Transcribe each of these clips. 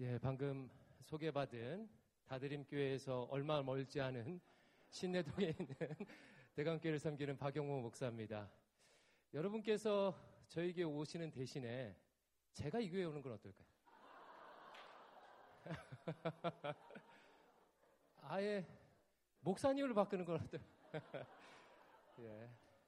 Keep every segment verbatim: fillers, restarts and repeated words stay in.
예, 방금 소개받은 다드림교회에서 얼마 멀지 않은 신내동에 있는 대강교회를 섬기는 박영모 목사입니다. 여러분께서 저에게 오시는 대신에 제가 이 교회에 오는 건 어떨까요? 아예 목사님을 바꾸는 건 어떨까요? 예.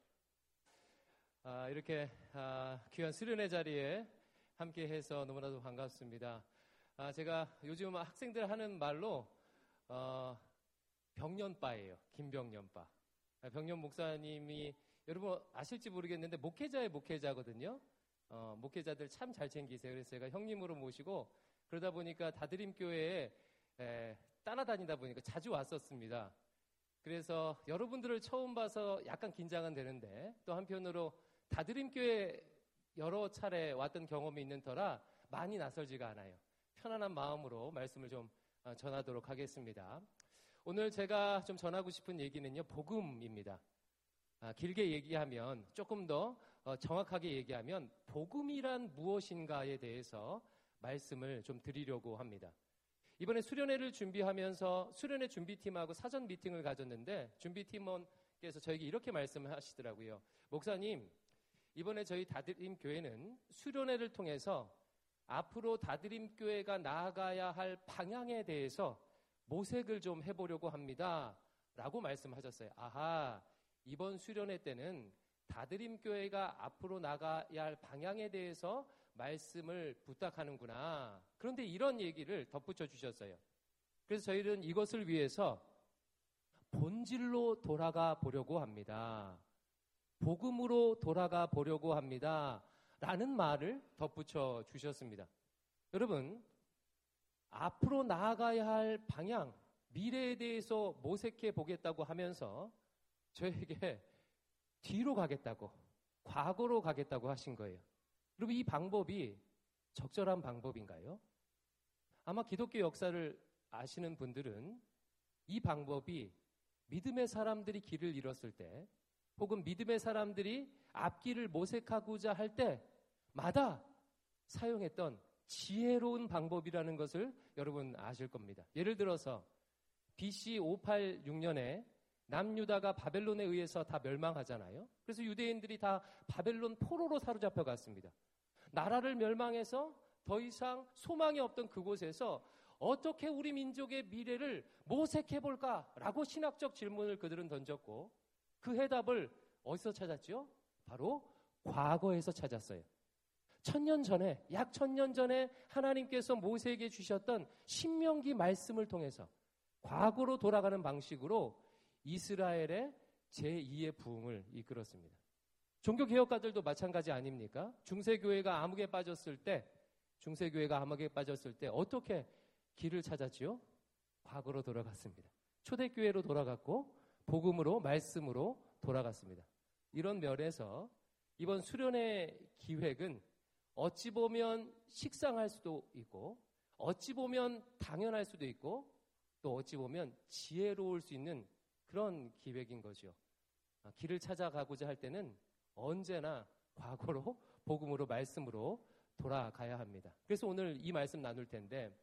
아, 이렇게 아, 귀한 수련회 자리에 함께해서 너무나도 반갑습니다. 아, 제가 요즘 학생들 하는 말로 어, 병년빠예요. 김병년빠. 아, 병년 목사님이 여러분 아실지 모르겠는데 목회자의 목회자거든요. 어, 목회자들 참 잘 챙기세요. 그래서 제가 형님으로 모시고 그러다 보니까 다드림교회에 에, 따라다니다 보니까 자주 왔었습니다. 그래서 여러분들을 처음 봐서 약간 긴장은 되는데 또 한편으로 다드림교회 여러 차례 왔던 경험이 있는 터라 많이 낯설지가 않아요. 편안한 마음으로 말씀을 좀 전하도록 하겠습니다. 오늘 제가 좀 전하고 싶은 얘기는요, 복음입니다. 아, 길게 얘기하면, 조금 더 정확하게 얘기하면 복음이란 무엇인가에 대해서 말씀을 좀 드리려고 합니다. 이번에 수련회를 준비하면서 수련회 준비팀하고 사전 미팅을 가졌는데 준비팀원께서 저에게 이렇게 말씀하시더라고요. 목사님, 이번에 저희 다드림 교회는 수련회를 통해서 앞으로 다드림 교회가 나아가야 할 방향에 대해서 모색을 좀 해보려고 합니다. 라고 말씀하셨어요. 아하, 이번 수련회 때는 다드림 교회가 앞으로 나가야 할 방향에 대해서 말씀을 부탁하는구나. 그런데 이런 얘기를 덧붙여 주셨어요. 그래서 저희는 이것을 위해서 본질로 돌아가 보려고 합니다. 복음으로 돌아가 보려고 합니다. 라는 말을 덧붙여 주셨습니다. 여러분, 앞으로 나아가야 할 방향, 미래에 대해서 모색해 보겠다고 하면서 저에게 뒤로 가겠다고, 과거로 가겠다고 하신 거예요. 여러분, 이 방법이 적절한 방법인가요? 아마 기독교 역사를 아시는 분들은 이 방법이 믿음의 사람들이 길을 잃었을 때 혹은 믿음의 사람들이 앞길을 모색하고자 할 때마다 사용했던 지혜로운 방법이라는 것을 여러분 아실 겁니다. 예를 들어서 비씨 오백팔십육 년에 남유다가 바벨론에 의해서 다 멸망하잖아요. 그래서 유대인들이 다 바벨론 포로로 사로잡혀 갔습니다. 나라를 멸망해서 더 이상 소망이 없던 그곳에서 어떻게 우리 민족의 미래를 모색해볼까라고 신학적 질문을 그들은 던졌고 그 해답을 어디서 찾았죠? 바로 과거에서 찾았어요. 천년 전에, 약 천년 전에 하나님께서 모세에게 주셨던 신명기 말씀을 통해서 과거로 돌아가는 방식으로 이스라엘의 제이의 부흥을 이끌었습니다. 종교개혁가들도 마찬가지 아닙니까? 중세교회가 암흑에 빠졌을 때, 중세교회가 암흑에 빠졌을 때 어떻게 길을 찾았지요? 과거로 돌아갔습니다. 초대교회로 돌아갔고 복음으로, 말씀으로 돌아갔습니다. 이런 면에서 이번 수련회 기획은 어찌 보면 식상할 수도 있고 어찌 보면 당연할 수도 있고 또 어찌 보면 지혜로울 수 있는 그런 기획인 거죠. 길을 찾아가고자 할 때는 언제나 과거로, 복음으로, 말씀으로 돌아가야 합니다. 그래서 오늘 이 말씀 나눌 텐데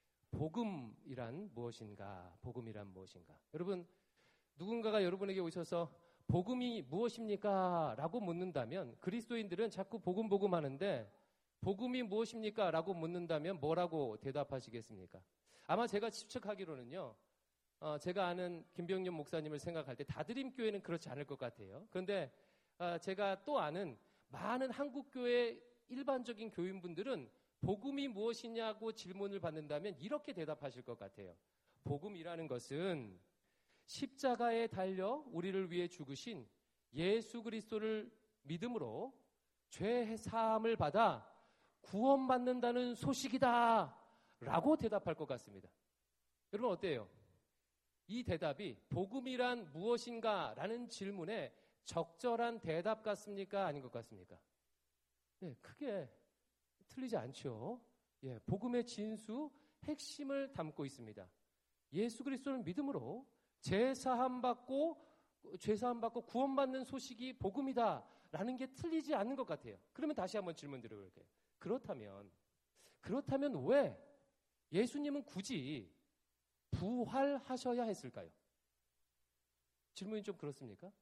복음이란 무엇인가? 복음이란 무엇인가? 여러분, 누군가가 여러분에게 오셔서 복음이 무엇입니까? 라고 묻는다면 그리스도인들은 자꾸 복음 복음 하는데 복음이 무엇입니까? 라고 묻는다면 뭐라고 대답하시겠습니까? 아마 제가 추측하기로는요. 어, 제가 아는 김병년 목사님을 생각할 때 다드림 교회는 그렇지 않을 것 같아요. 그런데 어, 제가 또 아는 많은 한국교회 일반적인 교인분들은 복음이 무엇이냐고 질문을 받는다면 이렇게 대답하실 것 같아요. 복음이라는 것은 십자가에 달려 우리를 위해 죽으신 예수 그리스도를 믿음으로 죄 사함을 받아 구원받는다는 소식이다 라고 대답할 것 같습니다. 여러분 어때요? 이 대답이 복음이란 무엇인가 라는 질문에 적절한 대답 같습니까? 아닌 것 같습니까? 네, 크게 틀리지 않죠. 예, 복음의 진수, 핵심을 담고 있습니다. 예수 그리스도를 믿음으로 죄사함 받고 죄사함 받고 구원받는 소식이 복음이다라는 게 틀리지 않는 것 같아요. 그러면 다시 한번 질문 드려볼게요. 그렇다면 그렇다면 왜 예수님은 굳이 부활하셔야 했을까요? 질문이 좀 그렇습니까?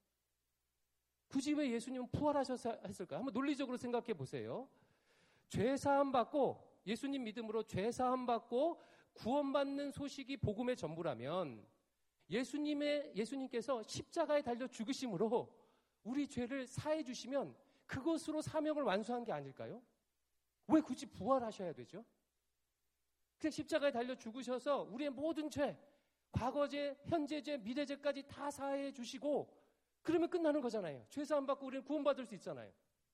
굳이 왜 예수님은 부활하셔야 했을까요? 한번 논리적으로 생각해 보세요. 죄사함 받고 예수님 믿음으로 죄사함 받고 구원받는 소식이 복음의 전부라면 예수님의 예수님께서 십자가에 달려 죽으심으로 우리 죄를 사해 주시면 그것으로 사명을 완수한 게 아닐까요? 왜 굳이 부활하셔야 되죠? 그냥 십자가에 달려 죽으셔서 우리의 모든 죄, 과거죄, 현재죄, 미래죄까지 다 사해 주시고 그러면 끝나는 거잖아요. 죄사함 받고 우리는 구원받을 수 있잖아요.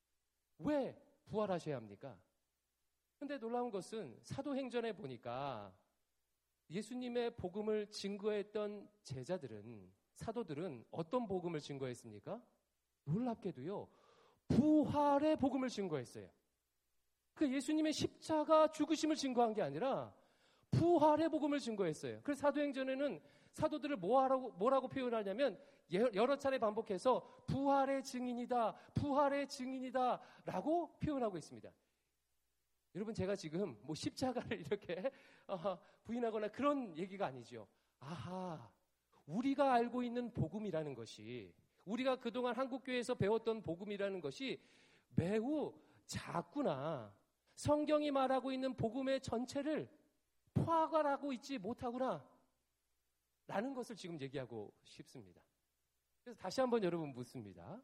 왜 부활하셔야 합니까? 근데 놀라운 것은 사도행전에 보니까 예수님의 복음을 증거했던 제자들은, 사도들은 어떤 복음을 증거했습니까? 놀랍게도요, 부활의 복음을 증거했어요. 그 예수님의 십자가 죽으심을 증거한 게 아니라 부활의 복음을 증거했어요. 그래서 사도행전에는 사도들을 뭐라고, 뭐라고 표현하냐면 여러 차례 반복해서 부활의 증인이다, 부활의 증인이다 라고 표현하고 있습니다. 여러분, 제가 지금 뭐 십자가를 이렇게 어, 부인하거나 그런 얘기가 아니죠. 아하, 우리가 알고 있는 복음이라는 것이, 우리가 그동안 한국교회에서 배웠던 복음이라는 것이 매우 작구나. 성경이 말하고 있는 복음의 전체를 포괄하고 있지 못하구나 라는 것을 지금 얘기하고 싶습니다. 그래서 다시 한번 여러분 묻습니다.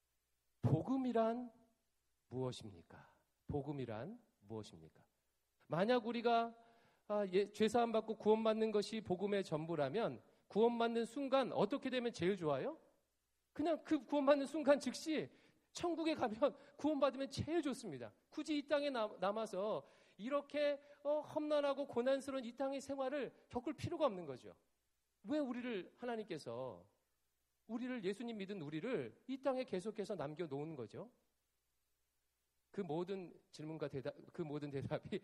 복음이란 무엇입니까? 복음이란 무엇입니까? 만약 우리가 아, 예, 죄사함 받고 구원받는 것이 복음의 전부라면 구원받는 순간 어떻게 되면 제일 좋아요? 그냥 그 구원받는 순간 즉시 천국에 가면 구원받으면 제일 좋습니다. 굳이 이 땅에 남, 남아서 이렇게 어, 험난하고 고난스러운 이 땅의 생활을 겪을 필요가 없는 거죠. 왜 우리를 하나님께서 우리를 예수님 믿은 우리를 이 땅에 계속해서 남겨놓은 거죠? 그 모든 질문과 대답, 그 모든 대답이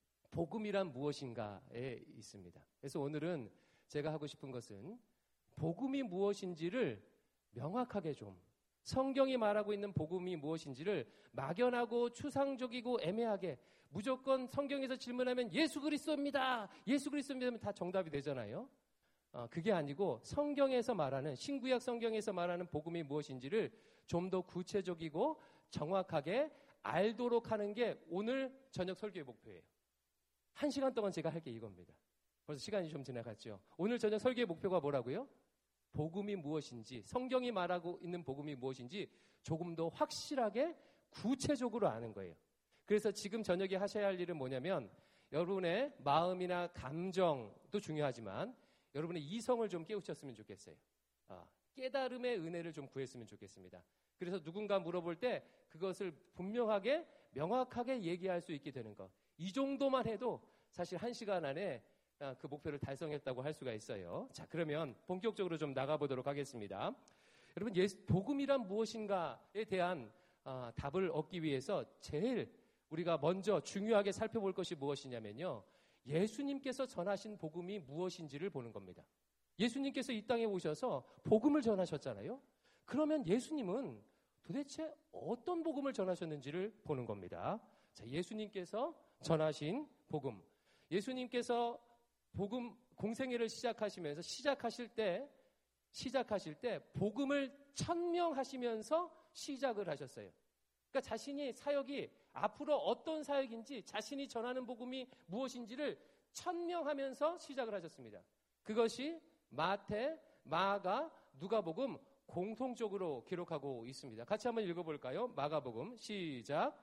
복음이란 무엇인가에 있습니다. 그래서 오늘은 제가 하고 싶은 것은 복음이 무엇인지를 명확하게 좀, 성경이 말하고 있는 복음이 무엇인지를 막연하고 추상적이고 애매하게 무조건 성경에서 질문하면 예수 그리스도입니다. 예수 그리스도입니다 하면 다 정답이 되잖아요. 어, 그게 아니고 성경에서 말하는, 신구약 성경에서 말하는 복음이 무엇인지를 좀 더 구체적이고 정확하게 알도록 하는 게 오늘 저녁 설교의 목표예요. 한 시간 동안 제가 할 게 이겁니다. 벌써 시간이 좀 지나갔죠. 오늘 저녁 설교의 목표가 뭐라고요? 복음이 무엇인지, 성경이 말하고 있는 복음이 무엇인지 조금 더 확실하게 구체적으로 아는 거예요. 그래서 지금 저녁에 하셔야 할 일은 뭐냐면 여러분의 마음이나 감정도 중요하지만 여러분의 이성을 좀 깨우쳤으면 좋겠어요. 아, 깨달음의 은혜를 좀 구했으면 좋겠습니다. 그래서 누군가 물어볼 때 그것을 분명하게 명확하게 얘기할 수 있게 되는 것. 이 정도만 해도 사실 한 시간 안에 그 목표를 달성했다고 할 수가 있어요. 자, 그러면 본격적으로 좀 나가보도록 하겠습니다. 여러분, 예수, 복음이란 무엇인가에 대한 아, 답을 얻기 위해서 제일 우리가 먼저 중요하게 살펴볼 것이 무엇이냐면요, 예수님께서 전하신 복음이 무엇인지를 보는 겁니다. 예수님께서 이 땅에 오셔서 복음을 전하셨잖아요. 그러면 예수님은 도대체 어떤 복음을 전하셨는지를 보는 겁니다. 자, 예수님께서 전하신 복음. 예수님께서 복음 공생애를 시작하시면서 시작하실 때 시작하실 때 복음을 천명하시면서 시작을 하셨어요. 그러니까 자신이 사역이 앞으로 어떤 사역인지, 자신이 전하는 복음이 무엇인지를 천명하면서 시작을 하셨습니다. 그것이 마태, 마가, 누가복음 공통적으로 기록하고 있습니다. 같이 한번 읽어볼까요? 마가복음 시작.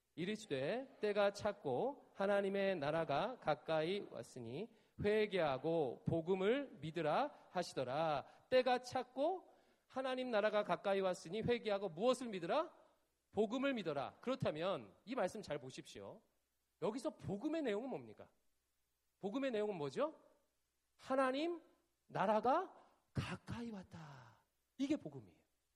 이르시되 때가 찼고 하나님의 나라가 가까이 왔으니 회개하고 복음을 믿으라 하시더라. 때가 찼고 하나님 나라가 가까이 왔으니 회개하고 무엇을 믿으라? 복음을 믿어라. 그렇다면 이 말씀 잘 보십시오. 여기서 복음의 내용은 뭡니까? 복음의 내용은 뭐죠? 하나님 나라가 가까이 왔다. 이게 복음이에요.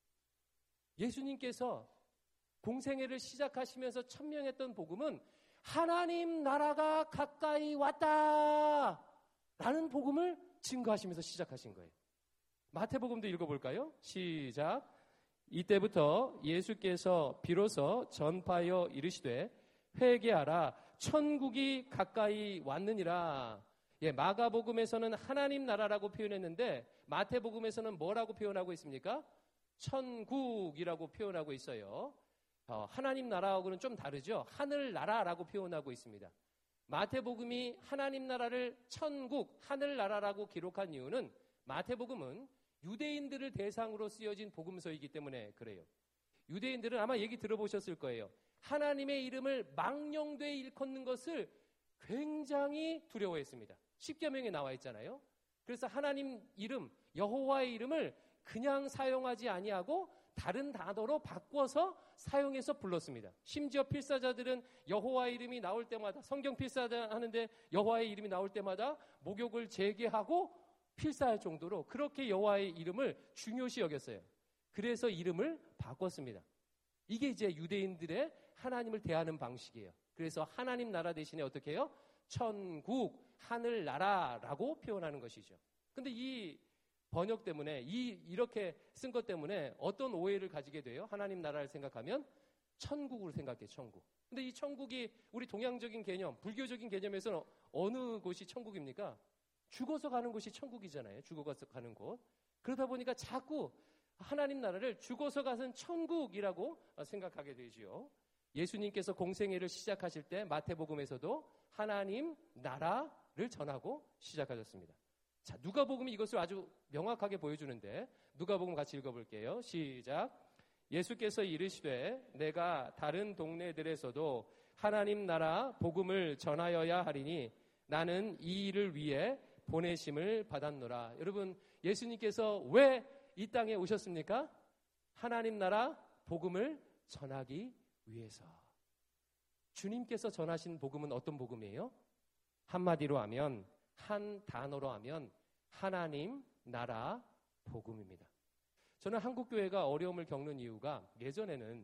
예수님께서 공생애를 시작하시면서 천명했던 복음은 하나님 나라가 가까이 왔다 라는 복음을 증거하시면서 시작하신 거예요. 마태복음도 읽어볼까요? 시작. 이때부터 예수께서 비로소 전파하여 이르시되 회개하라 천국이 가까이 왔느니라. 예, 마가복음에서는 하나님 나라라고 표현했는데 마태복음에서는 뭐라고 표현하고 있습니까? 천국이라고 표현하고 있어요. 어, 하나님 나라하고는 좀 다르죠. 하늘나라라고 표현하고 있습니다. 마태복음이 하나님 나라를 천국, 하늘나라라고 기록한 이유는 마태복음은 유대인들을 대상으로 쓰여진 복음서이기 때문에 그래요. 유대인들은 아마 얘기 들어보셨을 거예요. 하나님의 이름을 망령되이 일컫는 것을 굉장히 두려워했습니다. 십계명에 나와 있잖아요. 그래서 하나님 이름, 여호와의 이름을 그냥 사용하지 아니하고 다른 단어로 바꿔서 사용해서 불렀습니다. 심지어 필사자들은 여호와의 이름이 나올 때마다, 성경 필사하는데 여호와의 이름이 나올 때마다 목욕을 재개하고 필사할 정도로 그렇게 여호와의 이름을 중요시 여겼어요. 그래서 이름을 바꿨습니다. 이게 이제 유대인들의 하나님을 대하는 방식이에요. 그래서 하나님 나라 대신에 어떻게 해요? 천국, 하늘나라라고 표현하는 것이죠. 근데 이 번역 때문에, 이, 이렇게 쓴 것 때문에 어떤 오해를 가지게 돼요? 하나님 나라를 생각하면 천국으로 생각해요, 천국. 근데 이 천국이 우리 동양적인 개념, 불교적인 개념에서는 어느 곳이 천국입니까? 죽어서 가는 곳이 천국이잖아요. 죽어서 가는 곳. 그러다 보니까 자꾸 하나님 나라를 죽어서 가는 천국이라고 생각하게 되지요. 예수님께서 공생애를 시작하실 때 마태복음에서도 하나님 나라를 전하고 시작하셨습니다. 자, 누가복음이 이것을 아주 명확하게 보여주는데 누가복음 같이 읽어볼게요. 시작. 예수께서 이르시되 내가 다른 동네들에서도 하나님 나라 복음을 전하여야 하리니 나는 이 일을 위해 보내심을 받았노라. 여러분, 예수님께서 왜 이 땅에 오셨습니까? 하나님 나라 복음을 전하기 위해서. 주님께서 전하신 복음은 어떤 복음이에요? 한마디로 하면, 한 단어로 하면 하나님 나라 복음입니다. 저는 한국 교회가 어려움을 겪는 이유가 예전에는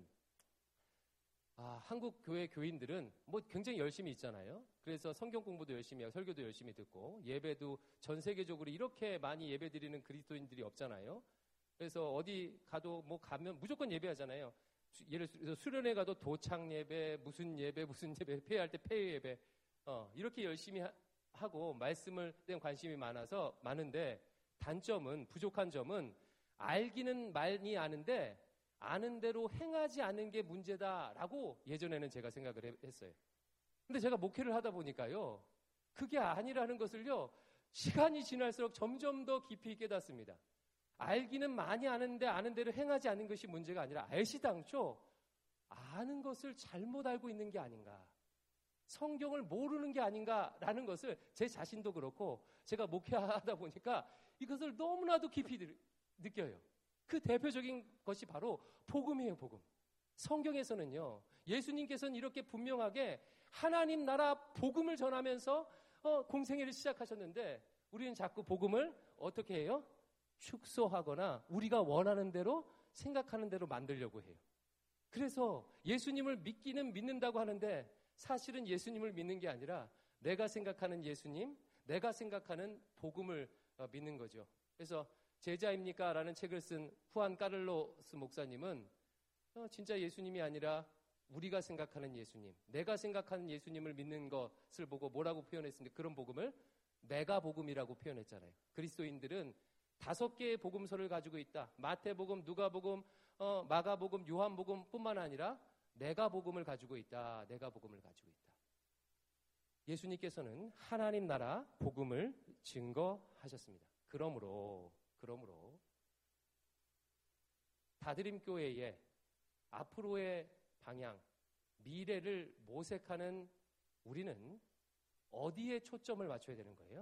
아, 한국 교회 교인들은 뭐 굉장히 열심히 있잖아요. 그래서 성경 공부도 열심히 하고 설교도 열심히 듣고 예배도 전 세계적으로 이렇게 많이 예배 드리는 그리스도인들이 없잖아요. 그래서 어디 가도 뭐 가면 무조건 예배하잖아요. 예를 들어서 수련회 가도 도착 예배, 무슨 예배, 무슨 예배, 폐회할 때 폐회 예배, 어, 이렇게 열심히 하, 하고 말씀을 대한 관심이 많아서 많은데 단점은, 부족한 점은 알기는 많이 아는데 아는 대로 행하지 않는 게 문제다라고 예전에는 제가 생각을 했어요. 근데 제가 목회를 하다 보니까요, 그게 아니라는 것을요, 시간이 지날수록 점점 더 깊이 깨닫습니다. 알기는 많이 아는데 아는 대로 행하지 않는 것이 문제가 아니라 알시당초 아는 것을 잘못 알고 있는 게 아닌가, 성경을 모르는 게 아닌가라는 것을 제 자신도 그렇고 제가 목회하다 보니까 이것을 너무나도 깊이 느껴요. 그 대표적인 것이 바로 복음이에요, 복음. 성경에서는요, 예수님께서는 이렇게 분명하게 하나님 나라 복음을 전하면서 어, 공생애를 시작하셨는데 우리는 자꾸 복음을 어떻게 해요? 축소하거나 우리가 원하는 대로 생각하는 대로 만들려고 해요. 그래서 예수님을 믿기는 믿는다고 하는데 사실은 예수님을 믿는 게 아니라 내가 생각하는 예수님, 내가 생각하는 복음을 어, 믿는 거죠. 그래서 제자입니까? 라는 책을 쓴 후안 까를로스 목사님은 어, 진짜 예수님이 아니라 우리가 생각하는 예수님, 내가 생각하는 예수님을 믿는 것을 보고 뭐라고 표현했습니까? 그런 복음을 내가 복음이라고 표현했잖아요. 그리스도인들은 다섯 개의 복음서를 가지고 있다. 마태복음, 누가복음, 어, 마가복음, 요한복음 뿐만 아니라 내가 복음을 가지고 있다. 내가 복음을 가지고 있다. 예수님께서는 하나님 나라 복음을 증거하셨습니다. 그러므로 그러므로 다드림교회의 앞으로의 방향, 미래를 모색하는 우리는 어디에 초점을 맞춰야 되는 거예요?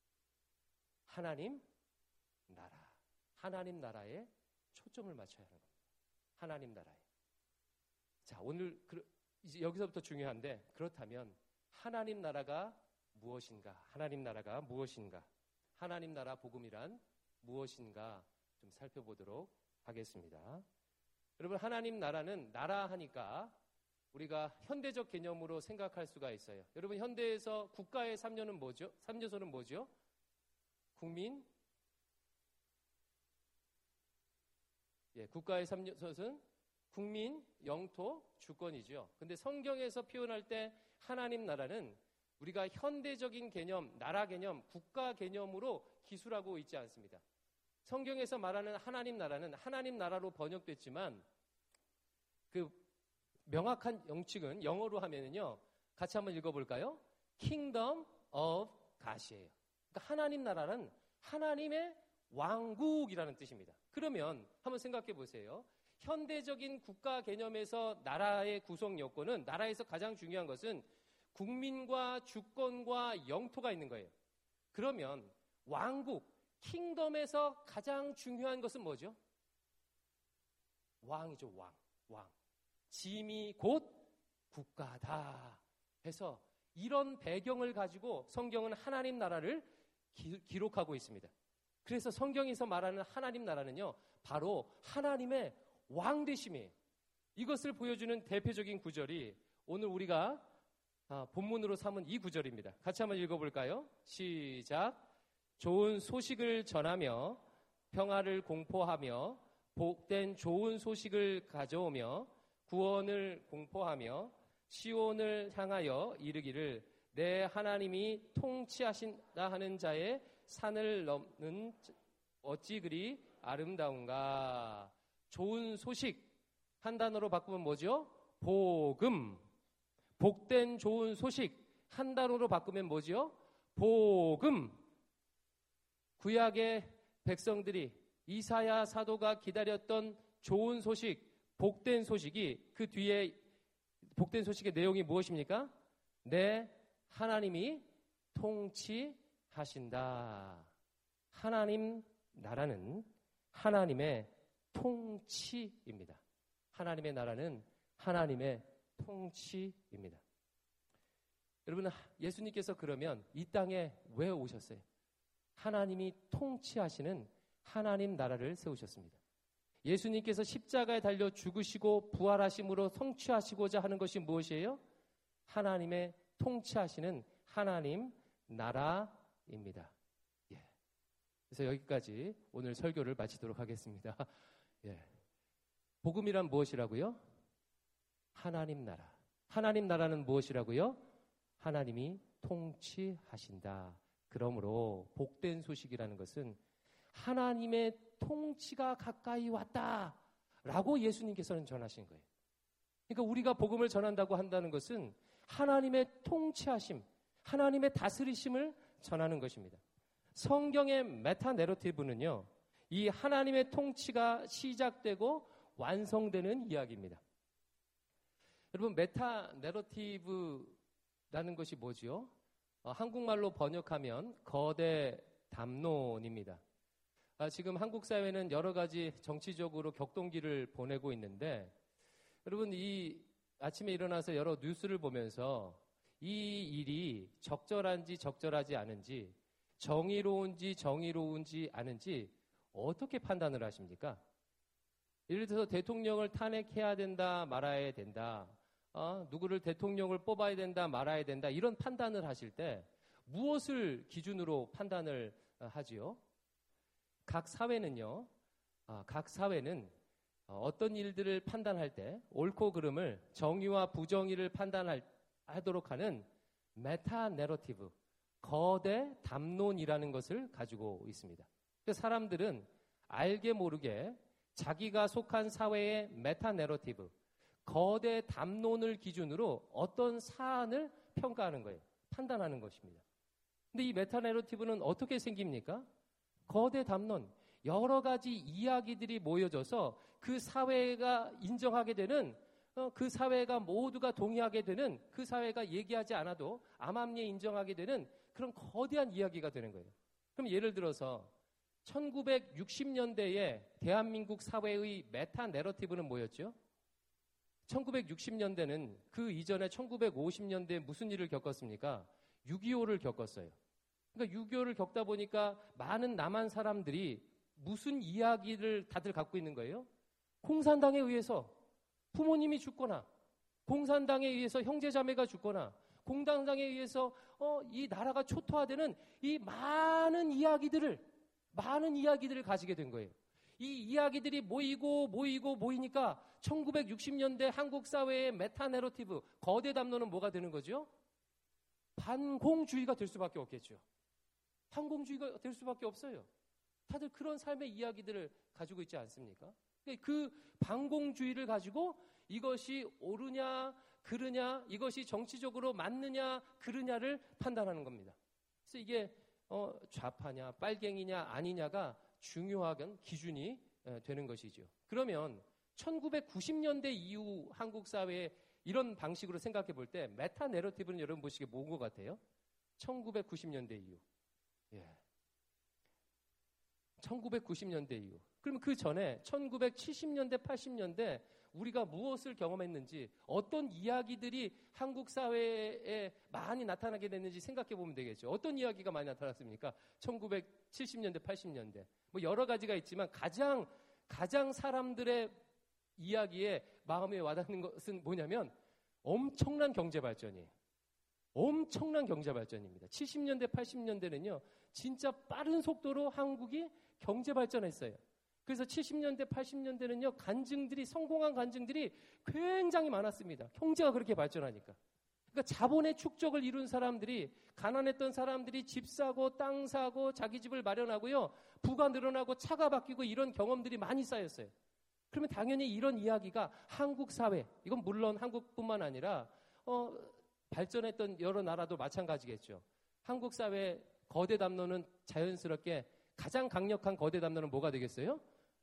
하나님 나라, 하나님 나라에 초점을 맞춰야 하는 겁니다. 하나님 나라에. 자, 오늘 이제 여기서부터 중요한데, 그렇다면 하나님 나라가 무엇인가? 하나님 나라가 무엇인가? 하나님 나라 복음이란 무엇인가 좀 살펴보도록 하겠습니다. 여러분, 하나님 나라는 나라 하니까 우리가 현대적 개념으로 생각할 수가 있어요. 여러분, 현대에서 국가의 삼 녀는 뭐죠? 삼 녀소는 뭐죠? 국민, 예, 국가의 삼 녀소는 국민, 영토, 주권이죠. 근데 성경에서 표현할 때 하나님 나라는 우리가 현대적인 개념, 나라 개념, 국가 개념으로 기술하고 있지 않습니다. 성경에서 말하는 하나님 나라는 하나님 나라로 번역됐지만 그 명확한 영칙은 영어로 하면은요. 같이 한번 읽어볼까요? Kingdom of God이에요. 그러니까 하나님 나라는 하나님의 왕국이라는 뜻입니다. 그러면 한번 생각해 보세요. 현대적인 국가 개념에서 나라의 구성 요건은 나라에서 가장 중요한 것은 국민과 주권과 영토가 있는 거예요. 그러면 왕국, 킹덤에서 가장 중요한 것은 뭐죠? 왕이죠, 왕. 왕. 짐이 곧 국가다 해서 이런 배경을 가지고 성경은 하나님 나라를 기, 기록하고 있습니다. 그래서 성경에서 말하는 하나님 나라는요, 바로 하나님의 왕되심이에요. 이것을 보여주는 대표적인 구절이 오늘 우리가 아, 본문으로 삼은 이 구절입니다. 같이 한번 읽어볼까요? 시작. 좋은 소식을 전하며 평화를 공포하며 복된 좋은 소식을 가져오며 구원을 공포하며 시온을 향하여 이르기를 내 하나님이 통치하신다 하는 자의 산을 넘는 어찌 그리 아름다운가. 좋은 소식 한 단어로 바꾸면 뭐죠? 복음. 복된 좋은 소식 한 단어로 바꾸면 뭐죠? 복음. 구약의 백성들이 이사야 사도가 기다렸던 좋은 소식, 복된 소식이 그 뒤에 복된 소식의 내용이 무엇입니까? 내 하나님이 통치하신다. 하나님 나라는 하나님의 통치입니다. 하나님의 나라는 하나님의 통치입니다. 여러분, 예수님께서 그러면 이 땅에 왜 오셨어요? 하나님이 통치하시는 하나님 나라를 세우셨습니다. 예수님께서 십자가에 달려 죽으시고 부활하심으로 성취하시고자 하는 것이 무엇이에요? 하나님의 통치하시는 하나님 나라입니다. 예. 그래서 여기까지 오늘 설교를 마치도록 하겠습니다. 예. 복음이란 무엇이라고요? 하나님 나라. 하나님 나라는 무엇이라고요? 하나님이 통치하신다. 그러므로 복된 소식이라는 것은 하나님의 통치가 가까이 왔다라고 예수님께서는 전하신 거예요. 그러니까 우리가 복음을 전한다고 한다는 것은 하나님의 통치하심, 하나님의 다스리심을 전하는 것입니다. 성경의 메타 내러티브는요, 이 하나님의 통치가 시작되고 완성되는 이야기입니다. 여러분, 메타 내러티브라는 것이 뭐지요? 어, 한국말로 번역하면 거대 담론입니다. 아, 지금 한국 사회는 여러 가지 정치적으로 격동기를 보내고 있는데, 여러분, 이 아침에 일어나서 여러 뉴스를 보면서 이 일이 적절한지 적절하지 않은지, 정의로운지 정의로운지 않은지 어떻게 판단을 하십니까? 예를 들어서 대통령을 탄핵해야 된다, 말아야 된다, 어, 누구를 대통령을 뽑아야 된다, 말아야 된다, 이런 판단을 하실 때 무엇을 기준으로 판단을 하지요? 각 사회는요, 어, 각 사회는 어떤 일들을 판단할 때 옳고 그름을, 정의와 부정의를 판단하도록 하는 메타 내러티브, 거대 담론이라는 것을 가지고 있습니다. 그래서 사람들은 알게 모르게 자기가 속한 사회의 메타 내러티브, 거대 담론을 기준으로 어떤 사안을 평가하는 거예요. 판단하는 것입니다. 근데 이 메타 내러티브는 어떻게 생깁니까? 거대 담론, 여러 가지 이야기들이 모여져서 그 사회가 인정하게 되는, 어, 그 사회가 모두가 동의하게 되는, 그 사회가 얘기하지 않아도 암암리에 인정하게 되는 그런 거대한 이야기가 되는 거예요. 그럼 예를 들어서 천구백육십 년대에 대한민국 사회의 메타 내러티브는 뭐였죠? 천구백육십 년대는 그 이전에 천구백오십 년대에 무슨 일을 겪었습니까? 육이오를 겪었어요. 그러니까 육이오를 겪다 보니까 많은 남한 사람들이 무슨 이야기를 다들 갖고 있는 거예요? 공산당에 의해서 부모님이 죽거나, 공산당에 의해서 형제자매가 죽거나, 공산당에 의해서 어, 이 나라가 초토화되는 이 많은 이야기들을, 많은 이야기들을 가지게 된 거예요. 이 이야기들이 모이고 모이고 모이니까 천구백육십 년대 한국 사회의 메타 내러티브, 거대 담론은 뭐가 되는 거죠? 반공주의가 될 수밖에 없겠죠. 반공주의가 될 수밖에 없어요. 다들 그런 삶의 이야기들을 가지고 있지 않습니까? 그 반공주의를 가지고 이것이 옳으냐 그르냐, 이것이 정치적으로 맞느냐 그르냐를 판단하는 겁니다. 그래서 이게 어, 좌파냐 빨갱이냐 아니냐가 중요한 기준이 되는 것이죠. 그러면 천구백구십 년대 이후 한국 사회에 이런 방식으로 생각해 볼 때 메타 내러티브는 여러분 보시기에 뭔 것 같아요? 천구백구십 년대 이후. 예. 천구백구십 년대 이후. 그러면 그 전에 천구백칠십 년대, 팔십 년대 우리가 무엇을 경험했는지, 어떤 이야기들이 한국 사회에 많이 나타나게 됐는지 생각해 보면 되겠죠. 어떤 이야기가 많이 나타났습니까? 천구백칠십 년대, 팔십 년대. 뭐 여러 가지가 있지만 가장 가장 사람들의 이야기에 마음에 와닿는 것은 뭐냐면 엄청난 경제 발전이에요. 엄청난 경제 발전입니다. 칠십 년대, 팔십 년대는요, 진짜 빠른 속도로 한국이 경제 발전했어요. 그래서 칠십 년대, 팔십 년대는요, 간증들이, 성공한 간증들이 굉장히 많았습니다. 경제가 그렇게 발전하니까. 그러니까 자본의 축적을 이룬 사람들이, 가난했던 사람들이 집 사고, 땅 사고, 자기 집을 마련하고요, 부가 늘어나고 차가 바뀌고 이런 경험들이 많이 쌓였어요. 그러면 당연히 이런 이야기가 한국 사회, 이건 물론 한국뿐만 아니라, 어, 발전했던 여러 나라도 마찬가지겠죠. 한국 사회 거대 담론은 자연스럽게 가장 강력한 거대 담론은 뭐가 되겠어요?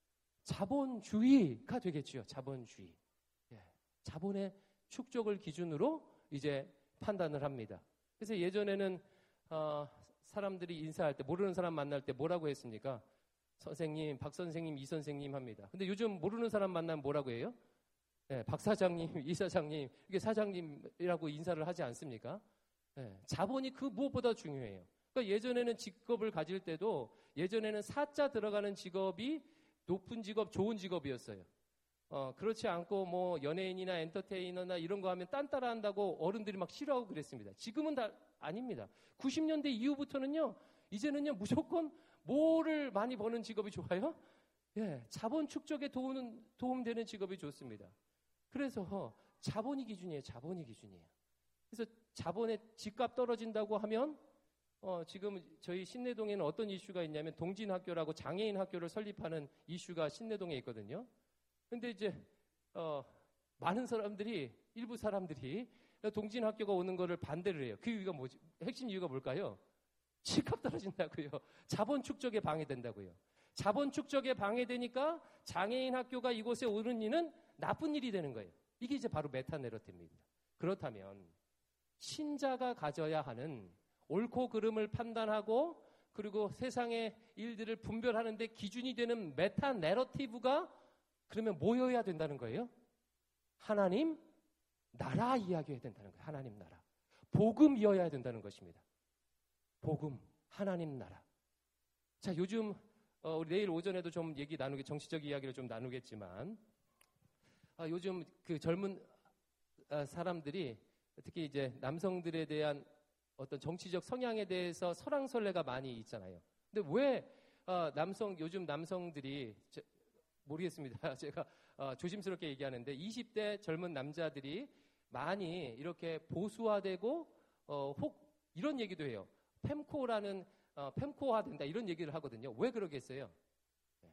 자본주의가 되겠죠. 자본주의. 예. 자본의 축적을 기준으로 이제 판단을 합니다. 그래서 예전에는 어, 사람들이 인사할 때, 모르는 사람 만날 때 뭐라고 했습니까? 선생님, 박 선생님, 이 선생님 합니다. 근데 요즘 모르는 사람 만나면 뭐라고 해요? 예, 박 사장님, 이 사장님, 이게 사장님이라고 인사를 하지 않습니까? 예, 자본이 그 무엇보다 중요해요. 그러니까 예전에는 직업을 가질 때도 예전에는 사자 들어가는 직업이 높은 직업, 좋은 직업이었어요. 어, 그렇지 않고 뭐 연예인이나 엔터테이너나 이런 거 하면 딴따라 한다고 어른들이 막 싫어하고 그랬습니다. 지금은 다 아닙니다. 구십 년대 이후부터는요, 이제는요, 무조건 뭐를 많이 버는 직업이 좋아요? 예, 자본 축적에 도움, 도움되는 직업이 좋습니다. 그래서 자본이 기준이에요. 자본이 기준이에요. 그래서 자본의 집값 떨어진다고 하면 어, 지금 저희 신내동에는 어떤 이슈가 있냐면 동진학교라고 장애인 학교를 설립하는 이슈가 신내동에 있거든요. 근데 이제 어, 많은 사람들이, 일부 사람들이 동진학교가 오는 거를 반대를 해요. 그 이유가 뭐지? 핵심 이유가 뭘까요? 집값 떨어진다고요. 자본 축적에 방해된다고요. 자본 축적에 방해되니까 장애인 학교가 이곳에 오는 일은 나쁜 일이 되는 거예요. 이게 이제 바로 메타 내러티브입니다. 그렇다면 신자가 가져야 하는 옳고 그름을 판단하고 그리고 세상의 일들을 분별하는 데 기준이 되는 메타 내러티브가 그러면 뭐여야 된다는 거예요? 하나님 나라 이야기해야 된다는 거예요. 하나님 나라. 복음이어야 된다는 것입니다. 복음, 하나님 나라. 자, 요즘 어, 우리 내일 오전에도 좀 얘기 나누게, 정치적 이야기를 좀 나누겠지만 아, 요즘 그 젊은 아, 사람들이 특히 이제 남성들에 대한 어떤 정치적 성향에 대해서 설왕설래가 많이 있잖아요. 근데 왜 어, 남성 요즘 남성들이 제, 모르겠습니다. 제가 어, 조심스럽게 얘기하는데 이십 대 젊은 남자들이 많이 이렇게 보수화되고 어, 혹 이런 얘기도 해요. fem코라는 어, fem코화된다 이런 얘기를 하거든요. 왜 그러겠어요? 네.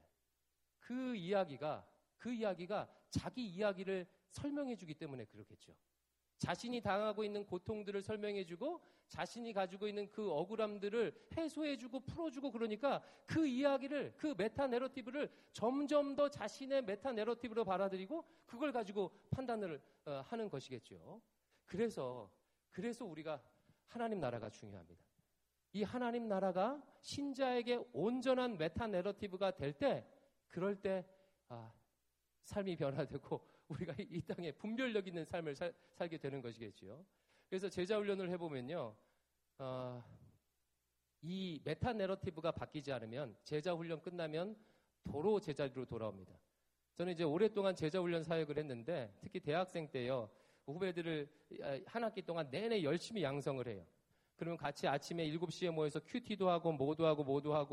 그 이야기가 그 이야기가 자기 이야기를 설명해주기 때문에 그렇겠죠. 자신이 당하고 있는 고통들을 설명해주고 자신이 가지고 있는 그 억울함들을 해소해주고 풀어주고 그러니까 그 이야기를 그 메타 내러티브를 점점 더 자신의 메타 내러티브로 받아들이고 그걸 가지고 판단을 어, 하는 것이겠죠. 그래서 그래서 우리가 하나님 나라가 중요합니다. 이 하나님 나라가 신자에게 온전한 메타 내러티브가 될 때 그럴 때 아, 삶이 변화되고 우리가 이 땅에 분별력 있는 삶을 살, 살게 되는 것이겠죠. 그래서 제자 훈련을 해보면요, 어, 이 메타 내러티브가 바뀌지 않으면 제자 훈련 끝나면 도로 제자리로 돌아옵니다. 저는 이제 오랫동안 제자 훈련 사역을 했는데 특히 대학생 때요, 후배들을 한 학기 동안 내내 열심히 양성을 해요. 그러면 같이 아침에 일곱 시에 모여서 큐티도 하고 뭐도 하고 뭐도 하고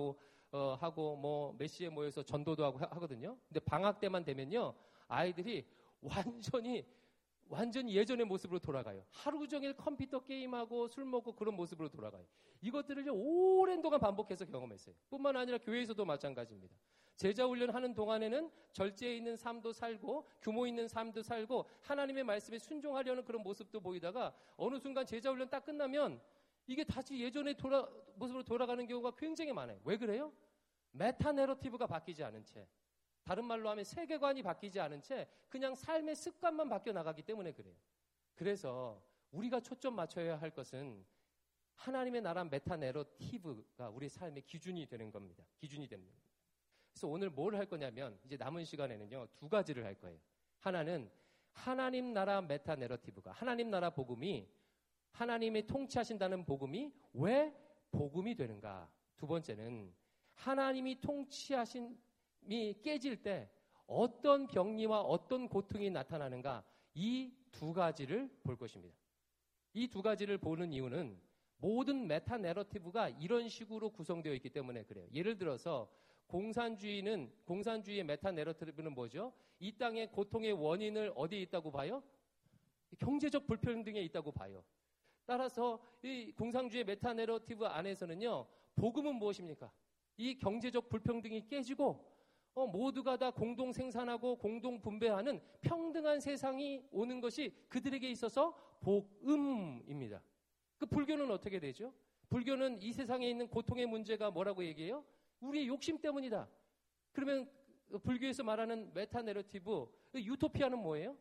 어, 하고 뭐 메시에 모여서 전도도 하고 하, 하거든요. 근데 방학 때만 되면요, 아이들이 완전히 완전히 예전의 모습으로 돌아가요. 하루 종일 컴퓨터 게임하고 술 먹고 그런 모습으로 돌아가요. 이것들을 오랜 동안 반복해서 경험했어요. 뿐만 아니라 교회에서도 마찬가지입니다. 제자훈련 하는 동안에는 절제에 있는 삶도 살고 규모 있는 삶도 살고 하나님의 말씀에 순종하려는 그런 모습도 보이다가 어느 순간 제자훈련 딱 끝나면 이게 다시 예전의 돌아, 모습으로 돌아가는 경우가 굉장히 많아요. 왜 그래요? 메타 내러티브가 바뀌지 않은 채, 다른 말로 하면 세계관이 바뀌지 않은 채 그냥 삶의 습관만 바뀌어 나가기 때문에 그래요. 그래서 우리가 초점 맞춰야 할 것은 하나님의 나라 메타 내러티브가 우리 삶의 기준이 되는 겁니다. 기준이 됩니다. 그래서 오늘 뭘 할 거냐면 이제 남은 시간에는요, 두 가지를 할 거예요. 하나는 하나님 나라 메타 내러티브가, 하나님 나라 복음이, 하나님이 통치하신다는 복음이 왜 복음이 되는가. 두 번째는 하나님이 통치하심이 깨질 때 어떤 병리와 어떤 고통이 나타나는가. 이 두 가지를 볼 것입니다. 이 두 가지를 보는 이유는 모든 메타 내러티브가 이런 식으로 구성되어 있기 때문에 그래요. 예를 들어서 공산주의는, 공산주의의 메타 내러티브는 뭐죠? 이 땅의 고통의 원인을 어디에 있다고 봐요? 경제적 불평등에 있다고 봐요. 따라서 이 공산주의 메타 내러티브 안에서는요, 복음은 무엇입니까? 이 경제적 불평등이 깨지고 어, 모두가 다 공동 생산하고 공동 분배하는 평등한 세상이 오는 것이 그들에게 있어서 복음입니다. 그 불교는 어떻게 되죠? 불교는 이 세상에 있는 고통의 문제가 뭐라고 얘기해요? 우리의 욕심 때문이다. 그러면 불교에서 말하는 메타 내러티브, 유토피아는 뭐예요?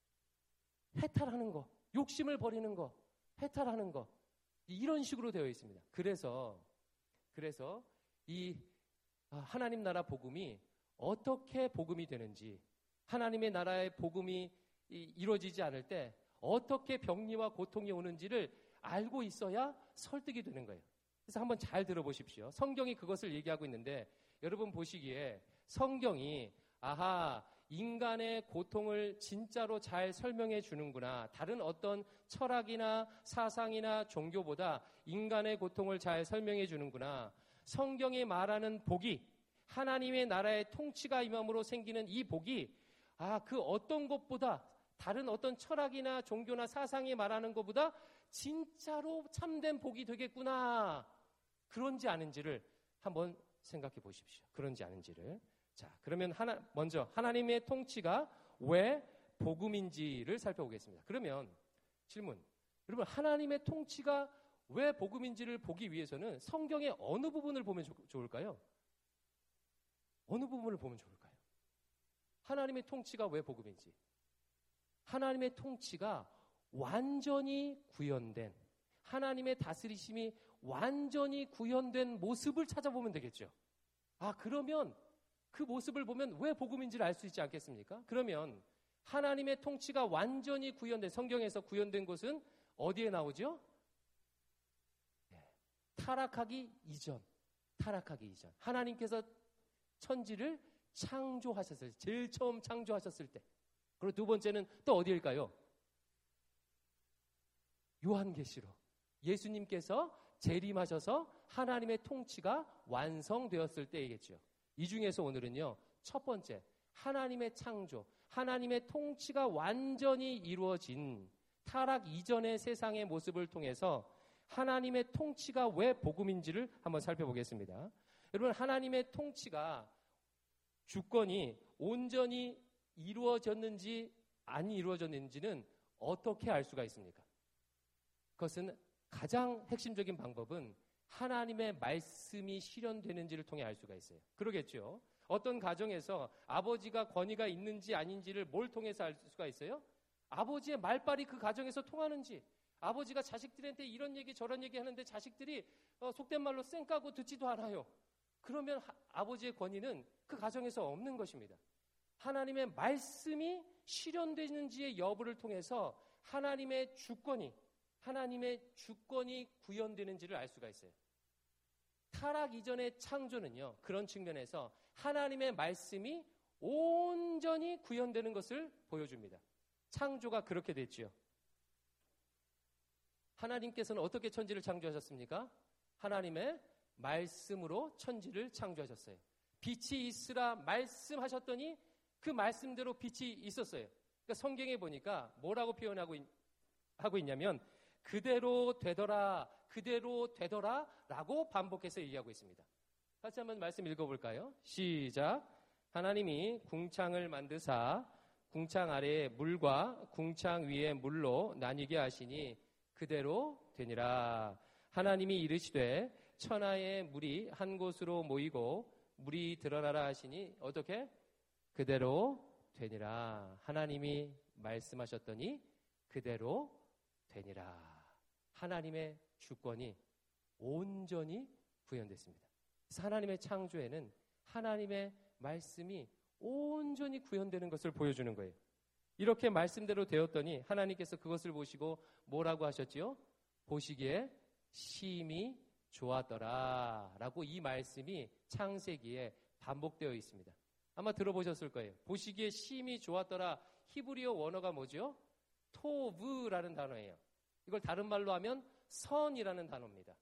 해탈하는 거, 욕심을 버리는 거, 해탈하는 거, 이런 식으로 되어 있습니다. 그래서 그래서 이 하나님 나라 복음이 어떻게 복음이 되는지, 하나님의 나라의 복음이 이루어지지 않을 때 어떻게 병리와 고통이 오는지를 알고 있어야 설득이 되는 거예요. 그래서 한번 잘 들어보십시오. 성경이 그것을 얘기하고 있는데 여러분 보시기에 성경이 아하, 인간의 고통을 진짜로 잘 설명해 주는구나. 다른 어떤 철학이나 사상이나 종교보다 인간의 고통을 잘 설명해 주는구나. 성경이 말하는 복이, 하나님의 나라의 통치가 임함으로 생기는 이 복이 아, 그 어떤 것보다, 다른 어떤 철학이나 종교나 사상이 말하는 것보다 진짜로 참된 복이 되겠구나. 그런지 아닌지를 한번 생각해 보십시오. 그런지 아닌지를. 자, 그러면 하나, 먼저 하나님의 통치가 왜 복음인지를 살펴보겠습니다. 그러면 질문. 여러분, 하나님의 통치가 왜 복음인지를 보기 위해서는 성경의 어느 부분을 보면 조, 좋을까요? 어느 부분을 보면 좋을까요? 하나님의 통치가 왜 복음인지. 하나님의 통치가 완전히 구현된, 하나님의 다스리심이 완전히 구현된 모습을 찾아보면 되겠죠. 아, 그러면 그 모습을 보면 왜 복음인지를 알 수 있지 않겠습니까? 그러면 하나님의 통치가 완전히 구현된, 성경에서 구현된 곳은 어디에 나오죠? 네, 타락하기 이전, 타락하기 이전. 하나님께서 천지를 창조하셨을 때, 제일 처음 창조하셨을 때. 그리고 두 번째는 또 어디일까요? 요한계시록. 예수님께서 재림하셔서 하나님의 통치가 완성되었을 때이겠죠. 이 중에서 오늘은요, 첫 번째, 하나님의 창조, 하나님의 통치가 완전히 이루어진 타락 이전의 세상의 모습을 통해서 하나님의 통치가 왜 복음인지를 한번 살펴보겠습니다. 여러분, 하나님의 통치가, 주권이 온전히 이루어졌는지 안 이루어졌는지는 어떻게 알 수가 있습니까? 그것은 가장 핵심적인 방법은 하나님의 말씀이 실현되는지를 통해 알 수가 있어요. 그러겠죠. 어떤 가정에서 아버지가 권위가 있는지 아닌지를 뭘 통해서 알 수가 있어요? 아버지의 말빨이 그 가정에서 통하는지, 아버지가 자식들한테 이런 얘기 저런 얘기 하는데 자식들이 어, 속된 말로 쌩까고 듣지도 않아요. 그러면 하, 아버지의 권위는 그 가정에서 없는 것입니다. 하나님의 말씀이 실현되는지의 여부를 통해서 하나님의 주권이, 하나님의 주권이 구현되는지를 알 수가 있어요. 타락 이전의 창조는요, 그런 측면에서 하나님의 말씀이 온전히 구현되는 것을 보여줍니다. 창조가 그렇게 됐죠. 하나님께서는 어떻게 천지를 창조하셨습니까? 하나님의 말씀으로 천지를 창조하셨어요. 빛이 있으라 말씀하셨더니 그 말씀대로 빛이 있었어요. 그러니까 성경에 보니까 뭐라고 표현하고 있, 하고 있냐면 그대로 되더라, 그대로 되더라 라고 반복해서 얘기하고 있습니다. 다시 한번 말씀 읽어볼까요? 시작. 하나님이 궁창을 만드사 궁창 아래에 물과 궁창 위에 물로 나뉘게 하시니 그대로 되니라. 하나님이 이르시되 천하의 물이 한 곳으로 모이고 물이 드러나라 하시니 어떻게? 그대로 되니라. 하나님이 말씀하셨더니 그대로 되니라. 하나님의 주권이 온전히 구현됐습니다. 그래서 하나님의 창조에는 하나님의 말씀이 온전히 구현되는 것을 보여주는 거예요. 이렇게 말씀대로 되었더니 하나님께서 그것을 보시고 뭐라고 하셨지요? 보시기에 심히 좋았더라 라고 이 말씀이 창세기에 반복되어 있습니다. 아마 들어보셨을 거예요. 보시기에 심히 좋았더라. 히브리어 원어가 뭐죠? 토브라는 단어예요. 이걸 다른 말로 하면 선이라는 단어입니다.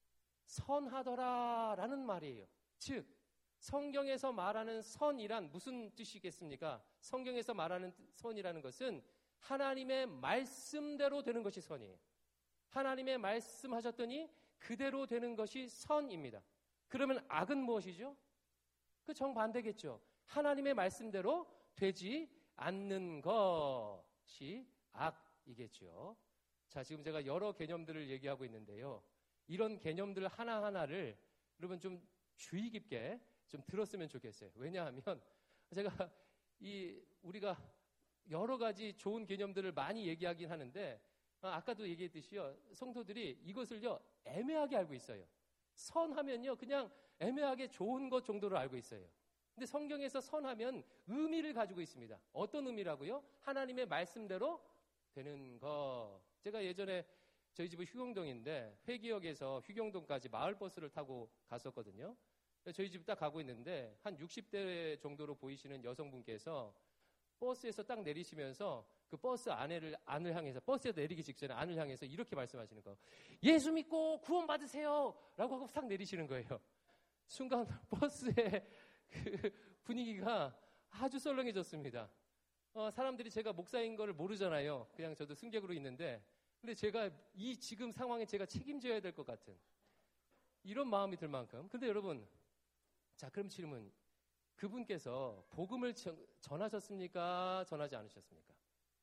선하더라 라는 말이에요. 즉 성경에서 말하는 선이란 무슨 뜻이겠습니까? 성경에서 말하는 선이라는 것은 하나님의 말씀대로 되는 것이 선이에요. 하나님의 말씀하셨더니 그대로 되는 것이 선입니다. 그러면 악은 무엇이죠? 그 정반대겠죠. 하나님의 말씀대로 되지 않는 것이 악이겠죠. 자, 지금 제가 여러 개념들을 얘기하고 있는데요. 이런 개념들 하나하나를 여러분 좀 주의 깊게 좀 들었으면 좋겠어요. 왜냐하면 제가 이 우리가 여러 가지 좋은 개념들을 많이 얘기하긴 하는데 아까도 얘기했듯이요. 성도들이 이것을요 애매하게 알고 있어요. 선하면요 그냥 애매하게 좋은 것 정도로 알고 있어요. 근데 성경에서 선하면 의미를 가지고 있습니다. 어떤 의미라고요? 하나님의 말씀대로 되는 거. 제가 예전에 저희 집은 휴경동인데 회기역에서 휴경동까지 마을버스를 타고 갔었거든요. 저희 집 딱 가고 있는데 한 육십 대 정도로 보이시는 여성분께서 버스에서 딱 내리시면서 그 버스 안에를 안을 향해서 버스에서 내리기 직전에 안을 향해서 이렇게 말씀하시는 거. 예수 믿고 구원 받으세요 라고 하고 딱 내리시는 거예요. 순간 버스의 그 분위기가 아주 썰렁해졌습니다. 어, 사람들이 제가 목사인 거를 모르잖아요. 그냥 저도 승객으로 있는데 근데 제가 이 지금 상황에 제가 책임져야 될 것 같은 이런 마음이 들 만큼. 근데 여러분, 자 그럼 질문. 그분께서 복음을 전하셨습니까? 전하지 않으셨습니까?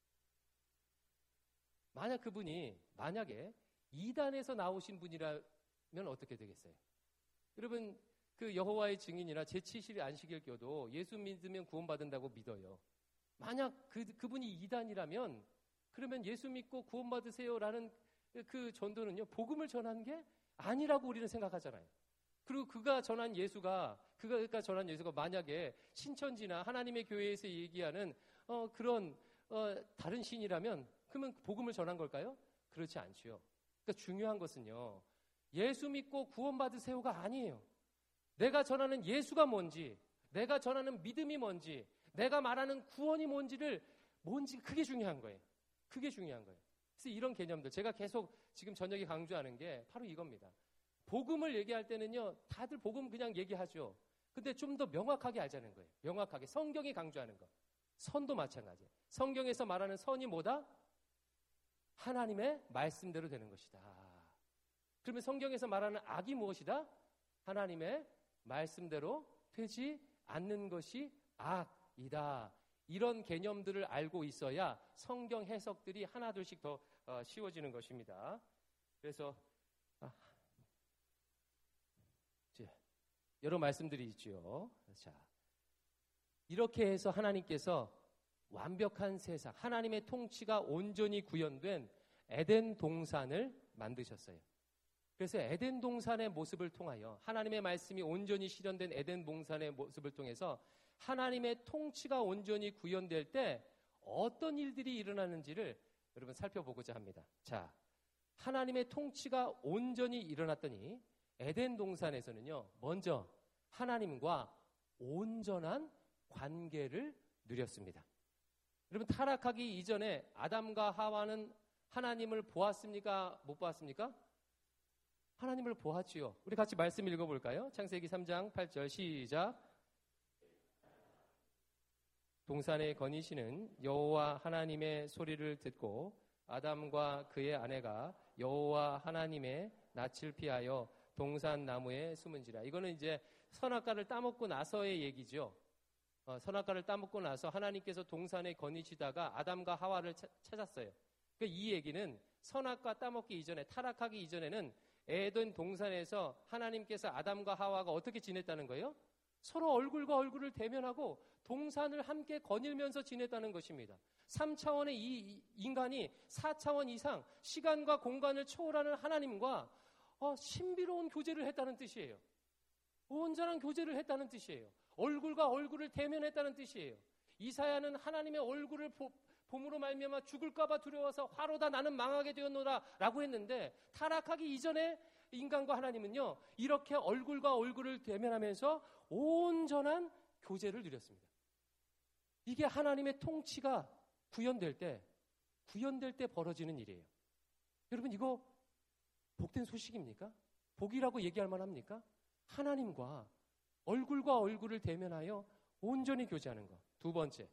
만약 그분이 만약에 이단에서 나오신 분이라면 어떻게 되겠어요? 여러분 그 여호와의 증인이나 제칠 안식일 교도 예수 믿으면 구원받는다고 믿어요. 만약 그, 그분이 이단이라면 그러면 예수 믿고 구원받으세요라는 그 전도는요 복음을 전하는 게 아니라고 우리는 생각하잖아요. 그리고 그가 전한 예수가 그가 전한 예수가 만약에 신천지나 하나님의 교회에서 얘기하는 어, 그런 어, 다른 신이라면 그러면 복음을 전한 걸까요? 그렇지 않지요. 그러니까 중요한 것은요 예수 믿고 구원받으세요가 아니에요. 내가 전하는 예수가 뭔지, 내가 전하는 믿음이 뭔지, 내가 말하는 구원이 뭔지를 뭔지 그게 중요한 거예요. 그게 중요한 거예요. 그래서 이런 개념들 제가 계속 지금 저녁에 강조하는 게 바로 이겁니다. 복음을 얘기할 때는요 다들 복음 그냥 얘기하죠. 근데 좀 더 명확하게 알자는 거예요. 명확하게 성경이 강조하는 거. 선도 마찬가지예요. 성경에서 말하는 선이 뭐다? 하나님의 말씀대로 되는 것이다. 그러면 성경에서 말하는 악이 무엇이다? 하나님의 말씀대로 되지 않는 것이 악이다. 이런 개념들을 알고 있어야 성경 해석들이 하나둘씩 더 어, 쉬워지는 것입니다. 그래서 아, 이제 여러 말씀들이 있죠. 자, 이렇게 해서 하나님께서 완벽한 세상, 하나님의 통치가 온전히 구현된 에덴 동산을 만드셨어요. 그래서 에덴 동산의 모습을 통하여 하나님의 말씀이 온전히 실현된 에덴 동산의 모습을 통해서 하나님의 통치가 온전히 구현될 때 어떤 일들이 일어나는지를 여러분 살펴보고자 합니다. 자, 하나님의 통치가 온전히 일어났더니 에덴 동산에서는요, 먼저 하나님과 온전한 관계를 누렸습니다. 여러분 타락하기 이전에 아담과 하와는 하나님을 보았습니까? 못 보았습니까? 하나님을 보았지요. 우리 같이 말씀 읽어볼까요? 창세기 삼 장 팔 절 시작. 동산의 거니시는 여호와 하나님의 소리를 듣고 아담과 그의 아내가 여호와 하나님의 낯을 피하여 동산 나무에 숨은지라. 이거는 이제 선악과를 따먹고 나서의 얘기죠. 어, 선악과를 따먹고 나서 하나님께서 동산에 거니시다가 아담과 하와를 차, 찾았어요. 그러니까 이 얘기는 선악과 따먹기 이전에, 타락하기 이전에는 에덴 동산에서 하나님께서 아담과 하와가 어떻게 지냈다는 거예요? 서로 얼굴과 얼굴을 대면하고 동산을 함께 거닐면서 지냈다는 것입니다. 삼 차원의 이 인간이 사 차원 이상 시간과 공간을 초월하는 하나님과 어, 신비로운 교제를 했다는 뜻이에요. 온전한 교제를 했다는 뜻이에요. 얼굴과 얼굴을 대면했다는 뜻이에요. 이사야는 하나님의 얼굴을 보, 봄으로 말미암아 죽을까봐 두려워서 화로다 나는 망하게 되었노라 라고 했는데, 타락하기 이전에 인간과 하나님은요 이렇게 얼굴과 얼굴을 대면하면서 온전한 교제를 누렸습니다. 이게 하나님의 통치가 구현될 때 구현될 때 벌어지는 일이에요. 여러분, 이거 복된 소식입니까? 복이라고 얘기할 만합니까? 하나님과 얼굴과 얼굴을 대면하여 온전히 교제하는 것. 두 번째,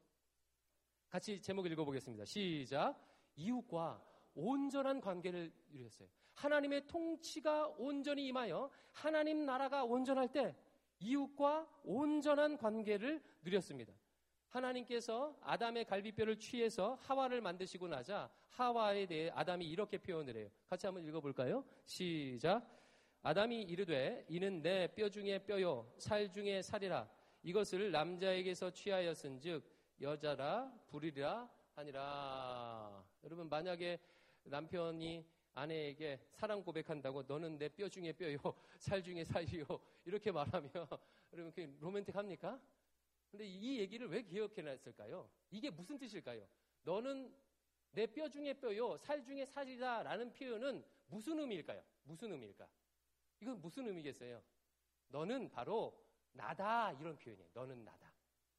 같이 제목 읽어보겠습니다. 시작. 이웃과 온전한 관계를 누렸어요. 하나님의 통치가 온전히 임하여 하나님 나라가 온전할 때 이웃과 온전한 관계를 누렸습니다. 하나님께서 아담의 갈비뼈를 취해서 하와를 만드시고 나자 하와에 대해 아담이 이렇게 표현을 해요. 같이 한번 읽어볼까요? 시작. 아담이 이르되 이는 내 뼈 중에 뼈요 살 중에 살이라. 이것을 남자에게서 취하였은즉 여자라 부리라 하니라. 여러분, 만약에 남편이 아내에게 사랑 고백한다고 너는 내 뼈 중에 뼈요 살 중에 살이요 이렇게 말하면 여러분, 그게 로맨틱합니까? 근데 이 얘기를 왜 기억해놨을까요? 이게 무슨 뜻일까요? 너는 내 뼈 중에 뼈요 살 중에 살이다 라는 표현은 무슨 의미일까요? 무슨 의미일까? 이건 무슨 의미겠어요? 너는 바로 나다, 이런 표현이에요. 너는 나다.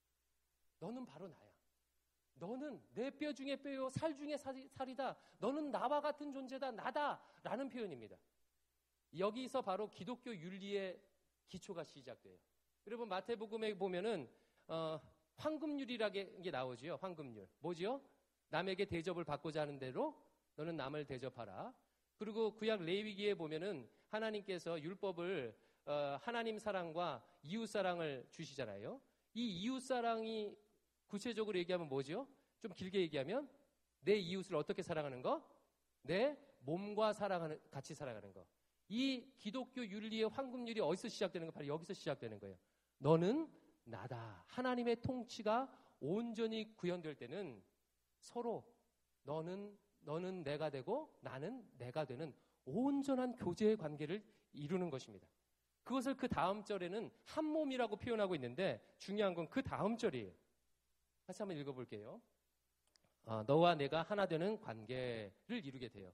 너는 바로 나야. 너는 내 뼈 중에 뼈요 살 중에 살이다. 너는 나와 같은 존재다. 나다 라는 표현입니다. 여기서 바로 기독교 윤리의 기초가 시작돼요. 여러분, 마태복음에 보면은 어, 황금률이라는 게 나오지요. 황금률. 뭐지요? 남에게 대접을 받고자 하는 대로 너는 남을 대접하라. 그리고 구약 레위기에 보면은 하나님께서 율법을 어, 하나님 사랑과 이웃 사랑을 주시잖아요. 이 이웃 사랑이 구체적으로 얘기하면 뭐죠? 좀 길게 얘기하면 내 이웃을 어떻게 사랑하는 거? 내 몸과 사랑하는, 같이 살아가는 거. 이 기독교 윤리의 황금률이 어디서 시작되는 거? 바로 여기서 시작되는 거예요. 너는 나다. 하나님의 통치가 온전히 구현될 때는 서로 너는 너는 내가 되고 나는 내가 되는 온전한 교제의 관계를 이루는 것입니다. 그것을 그 다음 절에는 한 몸이라고 표현하고 있는데 중요한 건 그 다음 절이에요. 다시 한번 읽어볼게요. 어, 너와 내가 하나 되는 관계를 이루게 돼요.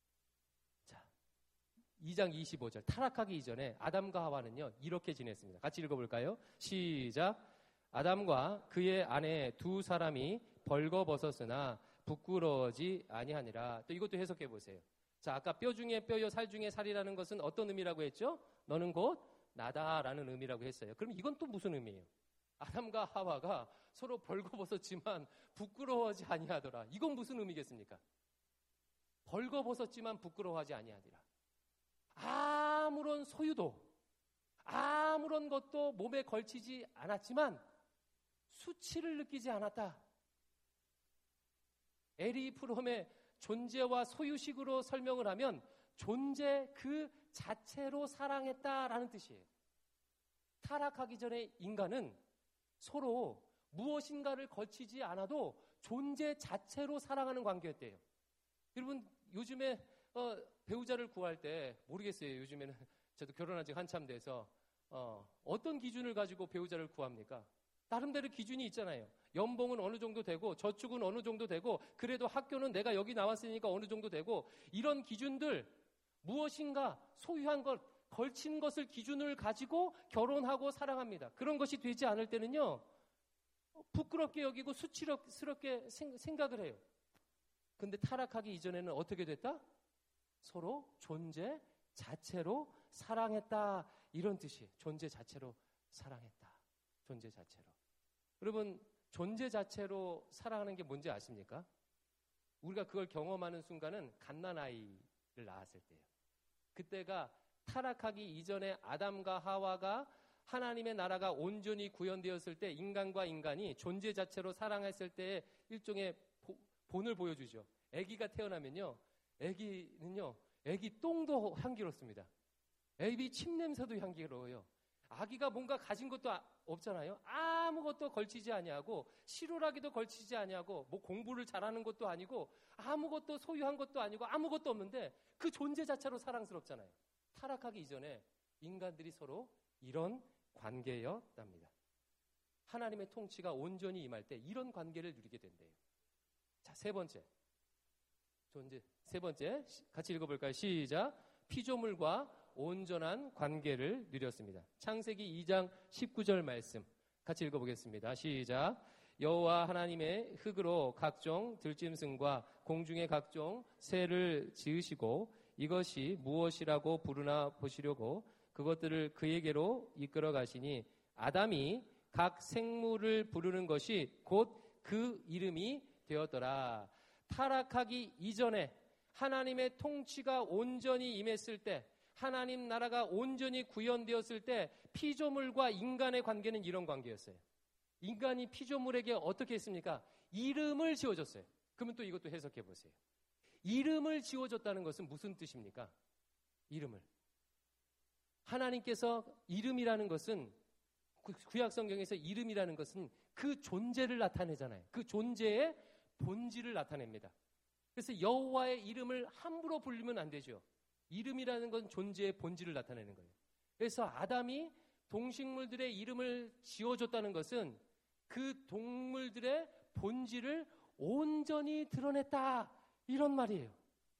자, 이 장 이십오 절. 타락하기 이전에 아담과 하와는요 이렇게 지냈습니다. 같이 읽어볼까요? 시작. 아담과 그의 아내 두 사람이 벌거벗었으나 부끄러워지 아니하니라. 또 이것도 해석해 보세요. 자, 아까 뼈 중에 뼈요 살 중에 살이라는 것은 어떤 의미라고 했죠? 너는 곧 나다라는 의미라고 했어요. 그럼 이건 또 무슨 의미예요? 아담과 하와가 서로 벌거벗었지만 부끄러워하지 아니하더라. 이건 무슨 의미겠습니까? 벌거벗었지만 부끄러워하지 아니하더라. 아무런 소유도 아무런 것도 몸에 걸치지 않았지만 수치를 느끼지 않았다. 에리 프롬의 존재와 소유식으로 설명을 하면 존재 그 자체로 사랑했다라는 뜻이에요. 타락하기 전에 인간은 서로 무엇인가를 거치지 않아도 존재 자체로 사랑하는 관계였대요. 여러분, 요즘에 어, 배우자를 구할 때 모르겠어요. 요즘에는 저도 결혼한 지 한참 돼서 어, 어떤 기준을 가지고 배우자를 구합니까? 나름대로 기준이 있잖아요. 연봉은 어느 정도 되고 저축은 어느 정도 되고 그래도 학교는 내가 여기 나왔으니까 어느 정도 되고 이런 기준들, 무엇인가 소유한 것, 걸친 것을 기준을 가지고 결혼하고 사랑합니다. 그런 것이 되지 않을 때는요 부끄럽게 여기고 수치스럽게 생각을 해요. 근데 타락하기 이전에는 어떻게 됐다? 서로 존재 자체로 사랑했다. 이런 뜻이 존재 자체로 사랑했다. 존재 자체로. 여러분 존재 자체로 사랑하는 게 뭔지 아십니까? 우리가 그걸 경험하는 순간은 갓난아이를 낳았을 때예요. 그때가 타락하기 이전에 아담과 하와가 하나님의 나라가 온전히 구현되었을 때 인간과 인간이 존재 자체로 사랑했을 때의 일종의 보, 본을 보여주죠. 아기가 태어나면요. 아기는요. 아기 똥도 향기롭습니다. 아기 침 냄새도 향기로워요. 아기가 뭔가 가진 것도 아, 없잖아요. 아무것도 걸치지 아니하고 실오라기도 걸치지 아니하고 뭐 공부를 잘하는 것도 아니고 아무것도 소유한 것도 아니고 아무것도 없는데 그 존재 자체로 사랑스럽잖아요. 타락하기 이전에 인간들이 서로 이런 관계였답니다. 하나님의 통치가 온전히 임할 때 이런 관계를 누리게 된대요. 자, 세 번째. 존재, 세 번째. 같이 읽어볼까요? 시작. 피조물과 온전한 관계를 누렸습니다. 창세기 이 장 십구 절 말씀 같이 읽어보겠습니다. 시작. 여호와 하나님의 흙으로 각종 들짐승과 공중의 각종 새를 지으시고 이것이 무엇이라고 부르나 보시려고 그것들을 그에게로 이끌어 가시니 아담이 각 생물을 부르는 것이 곧 그 이름이 되었더라. 타락하기 이전에 하나님의 통치가 온전히 임했을 때 하나님 나라가 온전히 구현되었을 때 피조물과 인간의 관계는 이런 관계였어요. 인간이 피조물에게 어떻게 했습니까? 이름을 지어줬어요. 그러면 또 이것도 해석해 보세요. 이름을 지어줬다는 것은 무슨 뜻입니까? 이름을. 하나님께서 이름이라는 것은 구약 성경에서 이름이라는 것은 그 존재를 나타내잖아요. 그 존재의 본질을 나타냅니다. 그래서 여호와의 이름을 함부로 불리면 안 되죠. 이름이라는 건 존재의 본질을 나타내는 거예요. 그래서 아담이 동식물들의 이름을 지어줬다는 것은 그 동물들의 본질을 온전히 드러냈다. 이런 말이에요.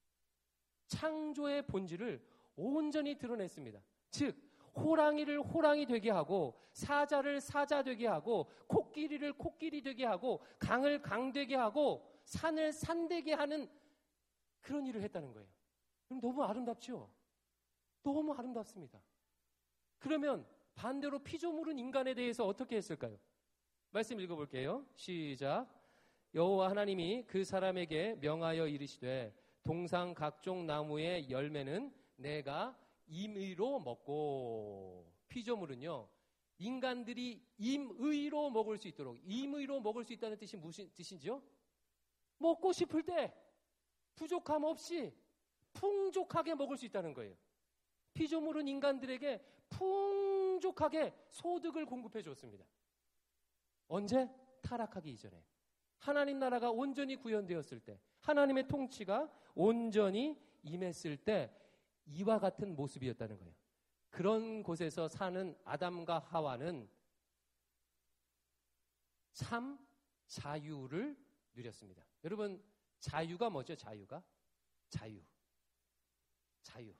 창조의 본질을 온전히 드러냈습니다. 즉 호랑이를 호랑이 되게 하고 사자를 사자 되게 하고 코끼리를 코끼리 되게 하고 강을 강 되게 하고 산을 산 되게 하는 그런 일을 했다는 거예요. 그럼 너무 아름답죠? 너무 아름답습니다. 그러면 반대로 피조물은 인간에 대해서 어떻게 했을까요? 말씀 읽어볼게요. 시작. 여호와 하나님이 그 사람에게 명하여 이르시되 동상 각종 나무의 열매는 내가 임의로 먹고. 피조물은요 인간들이 임의로 먹을 수 있도록, 임의로 먹을 수 있다는 뜻이 무슨 뜻인지요? 먹고 싶을 때 부족함 없이 풍족하게 먹을 수 있다는 거예요. 피조물은 인간들에게 풍족하게 소득을 공급해 줬습니다. 언제? 타락하기 이전에. 하나님 나라가 온전히 구현되었을 때, 하나님의 통치가 온전히 임했을 때 이와 같은 모습이었다는 거예요. 그런 곳에서 사는 아담과 하와는 참 자유를 누렸습니다. 여러분, 자유가 뭐죠? 자유가? 자유. 자유.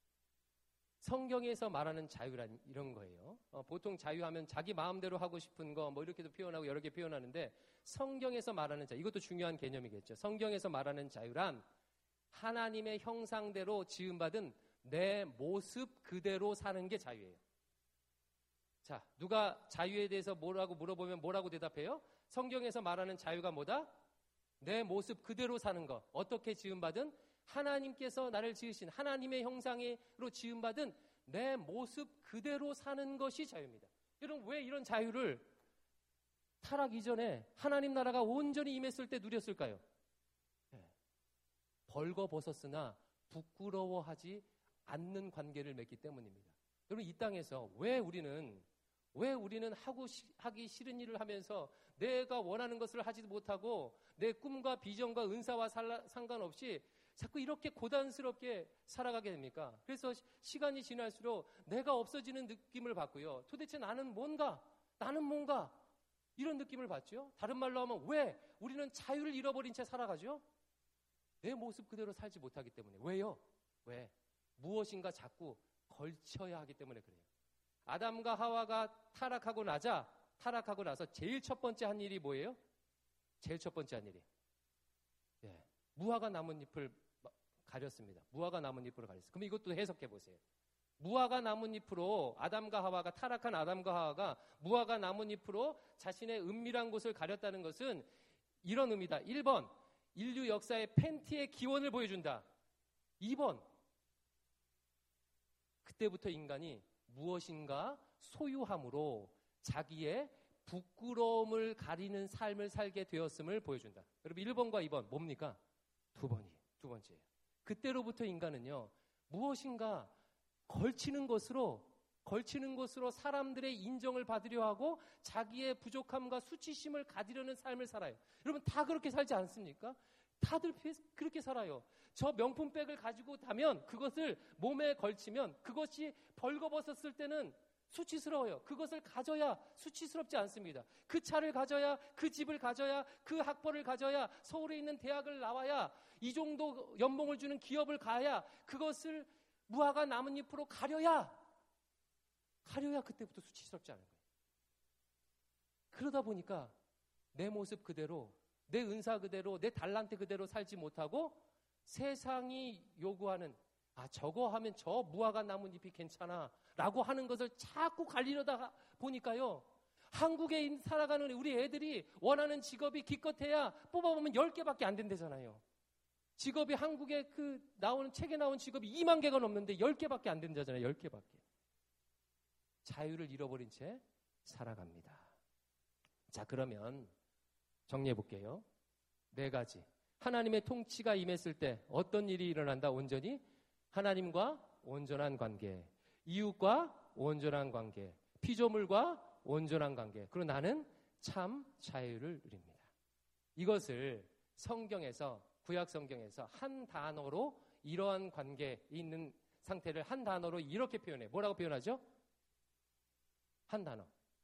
성경에서 말하는 자유란 이런 거예요. 어, 보통 자유하면 자기 마음대로 하고 싶은 거 뭐 이렇게도 표현하고 여러 개 표현하는데 성경에서 말하는 자유, 이것도 중요한 개념이겠죠. 성경에서 말하는 자유란 하나님의 형상대로 지음받은 내 모습 그대로 사는 게 자유예요. 자, 누가 자유에 대해서 뭐라고 물어보면 뭐라고 대답해요? 성경에서 말하는 자유가 뭐다? 내 모습 그대로 사는 것. 어떻게 지음받은? 하나님께서 나를 지으신 하나님의 형상으로 지음받은 내 모습 그대로 사는 것이 자유입니다. 여러분, 왜 이런 자유를 타락 이전에 하나님 나라가 온전히 임했을 때 누렸을까요? 네. 벌거벗었으나 부끄러워하지 않는 관계를 맺기 때문입니다. 여러분, 이 땅에서 왜 우리는 왜 우리는 하고 시, 하기 싫은 일을 하면서 내가 원하는 것을 하지 못하고 내 꿈과 비전과 은사와 살라, 상관없이 자꾸 이렇게 고단스럽게 살아가게 됩니까? 그래서 시간이 지날수록 내가 없어지는 느낌을 받고요. 도대체 나는 뭔가? 나는 뭔가? 이런 느낌을 받죠. 다른 말로 하면 왜 우리는 자유를 잃어버린 채 살아가죠? 내 모습 그대로 살지 못하기 때문에. 왜요? 왜? 무엇인가 자꾸 걸쳐야 하기 때문에 그래요. 아담과 하와가 타락하고 나자, 타락하고 나서 제일 첫 번째 한 일이 뭐예요? 제일 첫 번째 한 일이. 예. 무화과 나뭇잎을 가렸습니다. 무화과 나뭇잎으로 가렸어요. 그럼 이것도 해석해 보세요. 무화과 나뭇잎으로 아담과 하와가 타락한 아담과 하와가 무화과 나뭇잎으로 자신의 은밀한 곳을 가렸다는 것은 이런 의미다. 일 번 인류 역사의 팬티의 기원을 보여준다. 이 번 그때부터 인간이 무엇인가 소유함으로 자기의 부끄러움을 가리는 삶을 살게 되었음을 보여준다. 여러분 일 번과 이 번 뭡니까? 두 번이에요. 두 번째예요. 그때로부터 인간은요 무엇인가 걸치는 것으로 걸치는 것으로 사람들의 인정을 받으려 하고 자기의 부족함과 수치심을 가지려는 삶을 살아요. 여러분 다 그렇게 살지 않습니까? 다들 그렇게 살아요. 저 명품백을 가지고 다면 그것을 몸에 걸치면 그것이 벌거벗었을 때는 수치스러워요. 그것을 가져야 수치스럽지 않습니다. 그 차를 가져야, 그 집을 가져야, 그 학벌을 가져야, 서울에 있는 대학을 나와야, 이 정도 연봉을 주는 기업을 가야, 그것을 무화과 나뭇잎으로 가려야 가려야 그때부터 수치스럽지 않은 거예요. 그러다 보니까 내 모습 그대로, 내 은사 그대로, 내 달란트 그대로 살지 못하고 세상이 요구하는 아 저거 하면 저 무화과 나뭇잎이 괜찮아 라고 하는 것을 자꾸 갈리려다 보니까요 한국에 살아가는 우리 애들이 원하는 직업이 기껏해야 뽑아보면 열 개밖에 안 된다잖아요. 직업이 한국에 그 나오는 책에 나온 직업이 이만 개가 넘는데 열 개밖에 안 된다잖아요. 열 개밖에. 자유를 잃어버린 채 살아갑니다. 자, 그러면 정리해 볼게요. 네 가지. 하나님의 통치가 임했을 때 어떤 일이 일어난다? 온전히 하나님과 온전한 관계, 이웃과 온전한 관계, 피조물과 온전한 관계. 그리고 나는 참 자유를 누립니다. 이것을 성경에서 구약 성경에서 한 단어로 이러한 관계에 있는 상태를 한 단어로 이렇게 표현해. 뭐라고 표현하죠? 한 단어.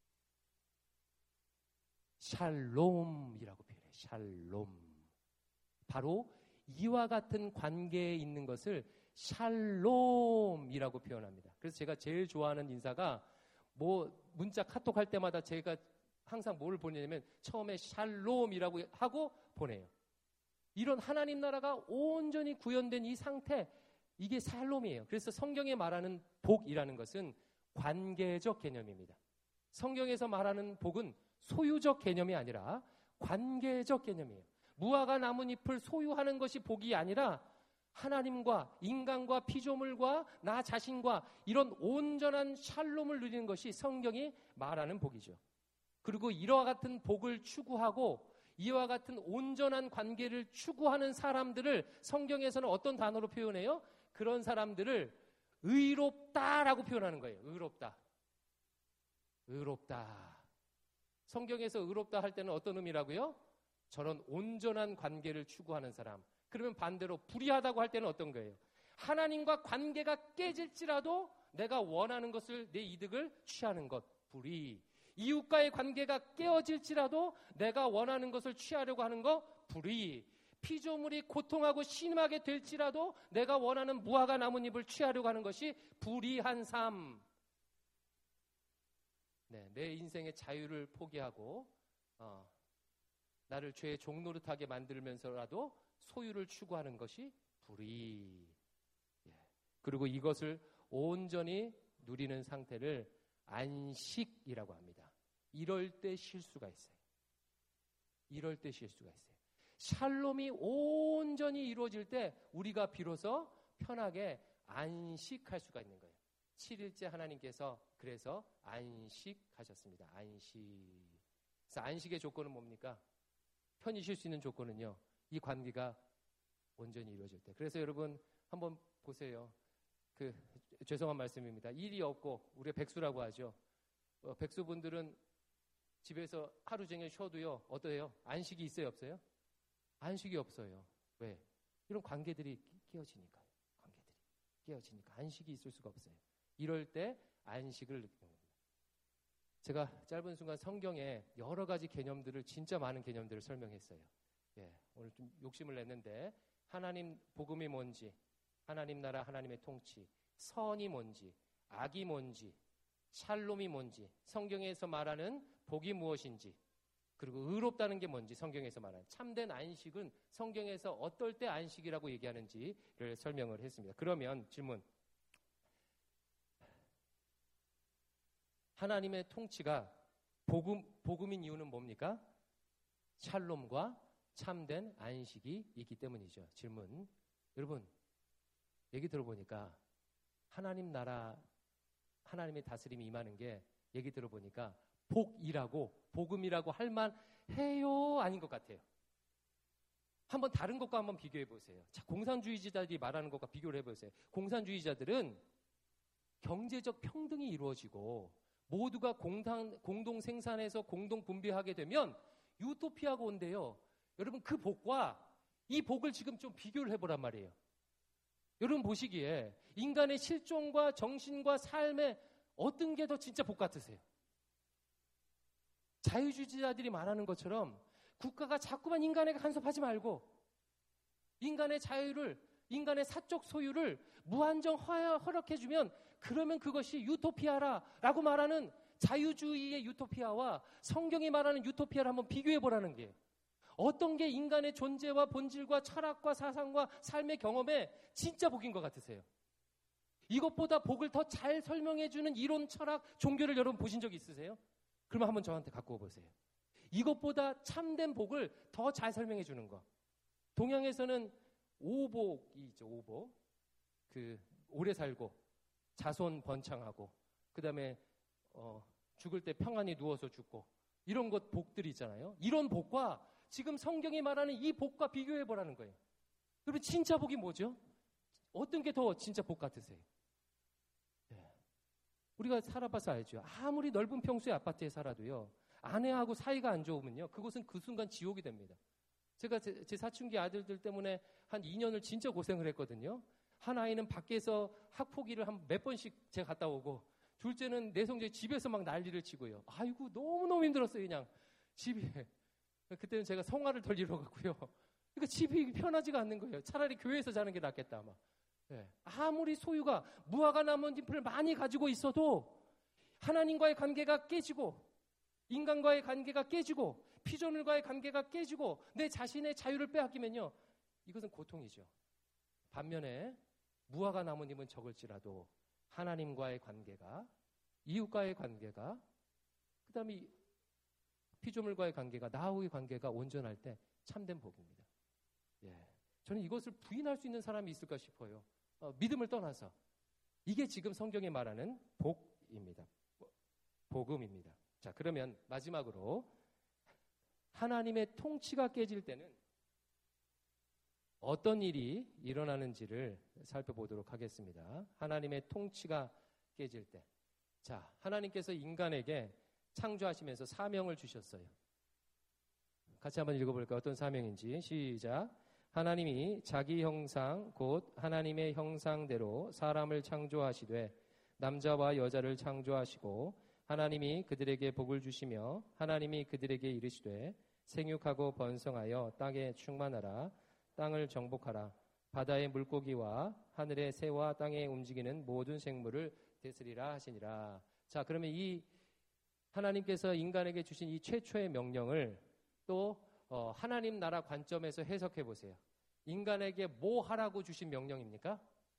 샬롬이라고 표현해. 샬롬. 바로 이와 같은 관계에 있는 것을 샬롬이라고 표현합니다. 그래서 제가 제일 좋아하는 인사가 뭐 문자 카톡 할 때마다 제가 항상 뭘 보내냐면 처음에 샬롬이라고 하고 보내요. 이런 하나님 나라가 온전히 구현된 이 상태, 이게 샬롬이에요. 그래서 성경에 말하는 복이라는 것은 관계적 개념입니다. 성경에서 말하는 복은 소유적 개념이 아니라 관계적 개념이에요. 무화과 나뭇잎을 소유하는 것이 복이 아니라 하나님과 인간과 피조물과 나 자신과 이런 온전한 샬롬을 누리는 것이 성경이 말하는 복이죠. 그리고 이와 같은 복을 추구하고 이와 같은 온전한 관계를 추구하는 사람들을 성경에서는 어떤 단어로 표현해요? 그런 사람들을 의롭다라고 표현하는 거예요. 의롭다. 의롭다. 성경에서 의롭다 할 때는 어떤 의미라고요? 저런 온전한 관계를 추구하는 사람. 그러면 반대로 불의하다고 할 때는 어떤 거예요? 하나님과 관계가 깨질지라도 내가 원하는 것을, 내 이득을 취하는 것. 불의. 이웃과의 관계가 깨어질지라도 내가 원하는 것을 취하려고 하는 것. 불의. 피조물이 고통하고 신음하게 될지라도 내가 원하는 무화과 나뭇잎을 취하려고 하는 것이 불의한 삶. 네, 내 인생의 자유를 포기하고 어, 나를 죄의 종노릇하게 만들면서라도 소유를 추구하는 것이 불의. 예. 그리고 이것을 온전히 누리는 상태를 안식이라고 합니다. 이럴 때 쉴 수가 있어요. 이럴 때 쉴 수가 있어요. 샬롬이 온전히 이루어질 때 우리가 비로소 편하게 안식할 수가 있는 거예요. 칠 일째 하나님께서 그래서 안식하셨습니다. 안식. 그래서 안식의 조건은 뭡니까? 편히 쉴 수 있는 조건은요, 이 관계가 온전히 이루어질 때. 그래서 여러분 한번 보세요. 그 죄송한 말씀입니다. 일이 없고 우리가 백수라고 하죠. 어, 백수분들은 집에서 하루 종일 쉬어도요, 어떠해요? 안식이 있어요, 없어요? 안식이 없어요. 왜? 이런 관계들이 깨어지니까요. 관계들이 깨어지니까 안식이 있을 수가 없어요. 이럴 때 안식을 느끼는 겁니다. 제가 짧은 순간 성경에 여러 가지 개념들을, 진짜 많은 개념들을 설명했어요. 예, 오늘 좀 욕심을 냈는데 하나님 복음이 뭔지, 하나님 나라, 하나님의 통치, 선이 뭔지, 악이 뭔지, 샬롬이 뭔지, 성경에서 말하는 복이 무엇인지, 그 그리고 의롭다는 게 뭔지 성경에서 말하는 참된 안식은 성경에서 어떨 때 안식이라고 얘기하는지를 설명을 했습니다. 그러면 질문. 하나님의 통치가 복음, 복음인 이유는 뭡니까? 샬롬과 참된 안식이 있기 때문이죠. 질문. 여러분, 얘기 들어보니까 하나님 나라, 하나님의 다스림이 임하는 게 얘기 들어보니까 복이라고, 복음이라고 할 만해요? 아닌 것 같아요. 한번 다른 것과 한번 비교해 보세요. 자, 공산주의자들이 말하는 것과 비교를 해보세요. 공산주의자들은 경제적 평등이 이루어지고 모두가 공당, 공동 생산해서 공동 분배하게 되면 유토피아가 온대요. 여러분, 그 복과 이 복을 지금 좀 비교를 해보란 말이에요. 여러분 보시기에 인간의 실존과 정신과 삶에 어떤 게 더 진짜 복 같으세요? 자유주의자들이 말하는 것처럼 국가가 자꾸만 인간에게 간섭하지 말고 인간의 자유를, 인간의 사적 소유를 무한정 허락해주면 그러면 그것이 유토피아라라고 말하는 자유주의의 유토피아와 성경이 말하는 유토피아를 한번 비교해보라는 게 어떤 게 인간의 존재와 본질과 철학과 사상과 삶의 경험에 진짜 복인 것 같으세요? 이것보다 복을 더 잘 설명해주는 이론, 철학, 종교를 여러분 보신 적 있으세요? 그러면 한번 저한테 갖고 오보세요. 이것보다 참된 복을 더 잘 설명해주는 거. 동양에서는 오복이 있죠. 오복. 그 오래 살고 자손 번창하고 그 다음에 어, 죽을 때 평안히 누워서 죽고 이런 것 복들이 있잖아요. 이런 복과 지금 성경이 말하는 이 복과 비교해보라는 거예요. 그러면 진짜 복이 뭐죠? 어떤 게 더 진짜 복 같으세요? 네. 우리가 살아봐서 알죠. 아무리 넓은 평수의 아파트에 살아도요. 아내하고 사이가 안 좋으면요. 그곳은 그 순간 지옥이 됩니다. 제가 제, 제 사춘기 아들들 때문에 한 이 년을 진짜 고생을 했거든요. 한 아이는 밖에서 학폭위를 한 몇 번씩 제가 갔다 오고 둘째는 내성적이 집에서 막 난리를 치고요. 아이고 너무너무 힘들었어요. 그냥 집에. 그때는 제가 성화를 덜 이뤄갖고요. 그러니까 집이 편하지가 않는 거예요. 차라리 교회에서 자는 게 낫겠다 아마. 네. 아무리 소유가 무화과 나뭇잎을 많이 가지고 있어도 하나님과의 관계가 깨지고 인간과의 관계가 깨지고 피조물과의 관계가 깨지고 내 자신의 자유를 빼앗기면요. 이것은 고통이죠. 반면에 무화과 나뭇잎은 적을지라도 하나님과의 관계가 이웃과의 관계가 그 다음에 피조물과의 관계가 나하고의 관계가 온전할 때 참된 복입니다. 예, 저는 이것을 부인할 수 있는 사람이 있을까 싶어요. 어, 믿음을 떠나서 이게 지금 성경이 말하는 복입니다. 복음입니다. 자, 그러면 마지막으로 하나님의 통치가 깨질 때는 어떤 일이 일어나는지를 살펴보도록 하겠습니다. 하나님의 통치가 깨질 때. 자, 하나님께서 인간에게 창조하시면서 사명을 주셨어요. 같이 한번 읽어볼까요? 어떤 사명인지. 시작. 하나님이 자기 형상 곧 하나님의 형상대로 사람을 창조하시되 남자와 여자를 창조하시고 하나님이 그들에게 복을 주시며 하나님이 그들에게 이르시되 생육하고 번성하여 땅에 충만하라. 땅을 정복하라. 바다의 물고기와 하늘의 새와 땅에 움직이는 모든 생물을 되스리라 하시니라. 자, 그러면 이 하나님께서 인간에게 주신 이 최초의 명령을 또 어, 하나님 나라 관점에서 해석해 보세요. 인간에게 뭐 하라고 주신 명령입니까?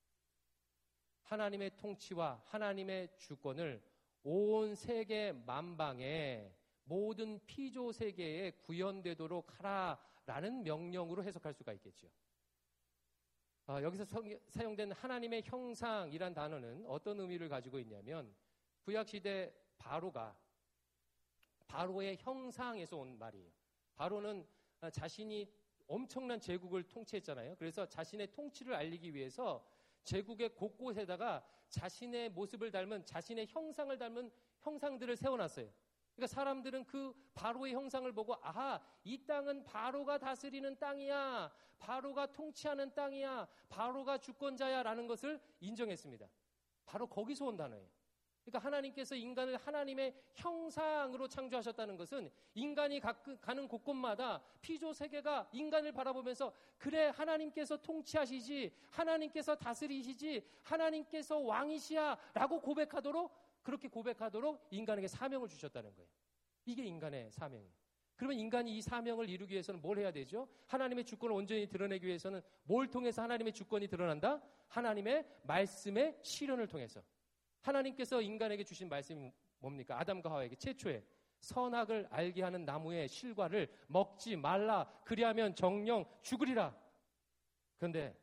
하나님의 통치와 하나님의 주권을 온 세계 만방에 모든 피조 세계에 구현되도록 하라라는 명령으로 해석할 수가 있겠죠. 아, 여기서 성, 사용된 하나님의 형상이란 단어는 어떤 의미를 가지고 있냐면 구약시대 바로가 바로의 형상에서 온 말이에요. 바로는 자신이 엄청난 제국을 통치했잖아요. 그래서 자신의 통치를 알리기 위해서 제국의 곳곳에다가 자신의 모습을 닮은 자신의 형상을 닮은 형상들을 세워놨어요. 그러니까 사람들은 그 바로의 형상을 보고 아하, 이 땅은 바로가 다스리는 땅이야. 바로가 통치하는 땅이야. 바로가 주권자야 라는 것을 인정했습니다. 바로 거기서 온 단어예요. 그러니까 하나님께서 인간을 하나님의 형상으로 창조하셨다는 것은 인간이 가는 곳곳마다 피조 세계가 인간을 바라보면서 그래 하나님께서 통치하시지 하나님께서 다스리시지 하나님께서 왕이시야 라고 고백하도록 그렇게 고백하도록 인간에게 사명을 주셨다는 거예요. 이게 인간의 사명이에요. 그러면 인간이 이 사명을 이루기 위해서는 뭘 해야 되죠? 하나님의 주권을 온전히 드러내기 위해서는 뭘 통해서 하나님의 주권이 드러난다? 하나님의 말씀의 실현을 통해서. 하나님께서 인간에게 주신 말씀이 뭡니까? 아담과 하와에게 최초에 선악을 알게 하는 나무의 실과를 먹지 말라. 그리하면 정령 죽으리라. 그런데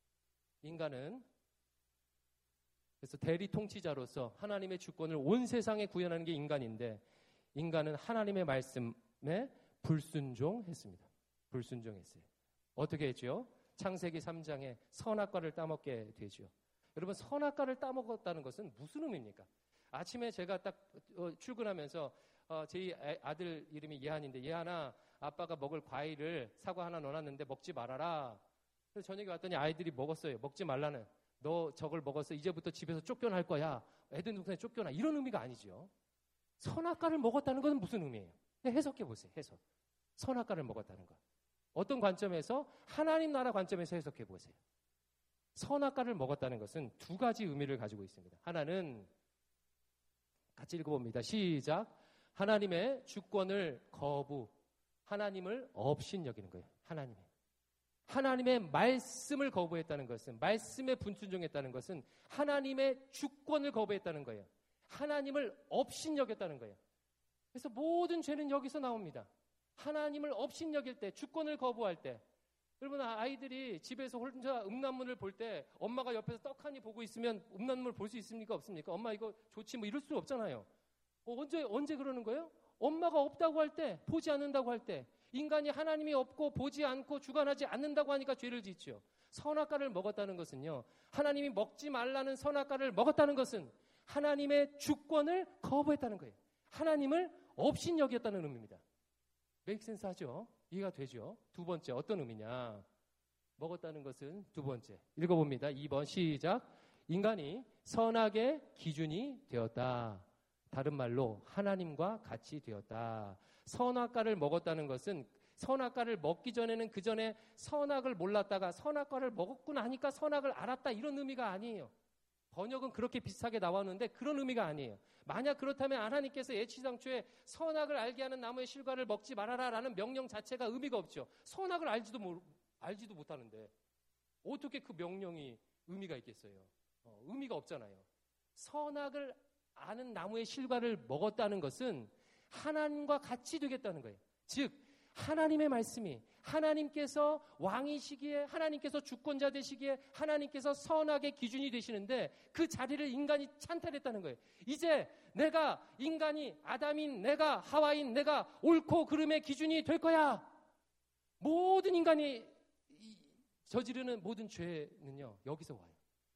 인간은 그래서 대리 통치자로서 하나님의 주권을 온 세상에 구현하는 게 인간인데 인간은 하나님의 말씀에 불순종했습니다. 불순종했어요. 어떻게 했죠? 창세기 삼 장에 선악과를 따먹게 되죠. 여러분, 선악과를 따먹었다는 것은 무슨 의미입니까? 아침에 제가 딱 출근하면서 제 아들 이름이 예한인데, 예한아, 아빠가 먹을 과일을 사과 하나 넣어놨는데 먹지 말아라. 그래서 저녁에 왔더니 아이들이 먹었어요. 먹지 말라는. 너 저걸 먹어서 이제부터 집에서 쫓겨날 거야. 애들 동생에 쫓겨나. 이런 의미가 아니죠. 선악과를 먹었다는 것은 무슨 의미예요? 해석해 보세요. 해석. 선악과를 먹었다는 것. 어떤 관점에서? 하나님 나라 관점에서 해석해 보세요. 선악과를 먹었다는 것은 두 가지 의미를 가지고 있습니다. 하나는 같이 읽어봅니다. 시작. 하나님의 주권을 거부, 하나님을 업신여기는 거예요. 하나님의. 하나님의 말씀을 거부했다는 것은, 말씀에 불순종했다는 것은 하나님의 주권을 거부했다는 거예요. 하나님을 업신여겼다는 거예요. 그래서 모든 죄는 여기서 나옵니다. 하나님을 업신여길 때, 주권을 거부할 때. 여러분, 아이들이 집에서 혼자 음란물을 볼 때 엄마가 옆에서 떡하니 보고 있으면 음란물 볼 수 있습니까? 없습니까? 엄마 이거 좋지 뭐 이럴 수 없잖아요. 어, 언제 언제 그러는 거예요? 엄마가 없다고 할 때, 보지 않는다고 할 때, 인간이 하나님이 없고 보지 않고 주관하지 않는다고 하니까 죄를 짓죠. 선악과를 먹었다는 것은요, 하나님이 먹지 말라는 선악과를 먹었다는 것은 하나님의 주권을 거부했다는 거예요. 하나님을 업신여겼다는 의미입니다. 메이크 센스 하죠? 이해가 되죠? 두 번째, 어떤 의미냐? 먹었다는 것은 두 번째. 읽어봅니다. 이 번 시작. 인간이 선악의 기준이 되었다. 다른 말로 하나님과 같이 되었다. 선악과를 먹었다는 것은 선악과를 먹기 전에는 그 전에 선악을 몰랐다가 선악과를 먹었고 나니까 선악을 알았다, 이런 의미가 아니에요. 번역은 그렇게 비슷하게 나왔는데 그런 의미가 아니에요. 만약 그렇다면 하나님께서 예치상초에 선악을 알게 하는 나무의 실과를 먹지 말아라 라는 명령 자체가 의미가 없죠. 선악을 알지도, 모, 알지도 못하는데 어떻게 그 명령이 의미가 있겠어요? 어, 의미가 없잖아요. 선악을 아는 나무의 실과를 먹었다는 것은 하나님과 같이 되겠다는 거예요. 즉 하나님의 말씀이, 하나님께서 왕이시기에, 하나님께서 주권자 되시기에 하나님께서 선악의 기준이 되시는데 그 자리를 인간이 찬탈했다는 거예요. 이제 내가, 인간이, 아담인 내가, 하와인 내가 옳고 그름의 기준이 될 거야. 모든 인간이 저지르는 모든 죄는요, 여기서 와요.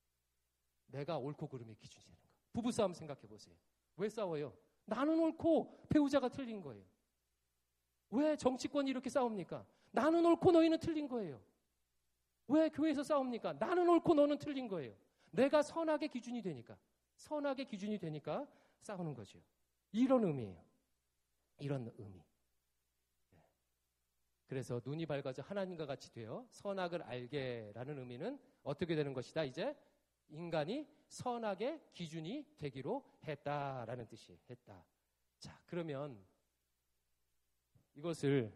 내가 옳고 그름의 기준이 되는 거예요. 부부싸움 생각해 보세요. 왜 싸워요? 나는 옳고 배우자가 틀린 거예요. 왜 정치권이 이렇게 싸웁니까? 나는 옳고 너희는 틀린 거예요. 왜 교회에서 싸웁니까? 나는 옳고 너는 틀린 거예요. 내가 선악의 기준이 되니까, 선악의 기준이 되니까 싸우는 거죠. 이런 의미예요. 이런 의미. 그래서 눈이 밝아져 하나님과 같이 되어 선악을 알게라는 의미는 어떻게 되는 것이다? 이제 인간이 선악의 기준이 되기로 했다라는 뜻이 했다. 자, 그러면 이것을,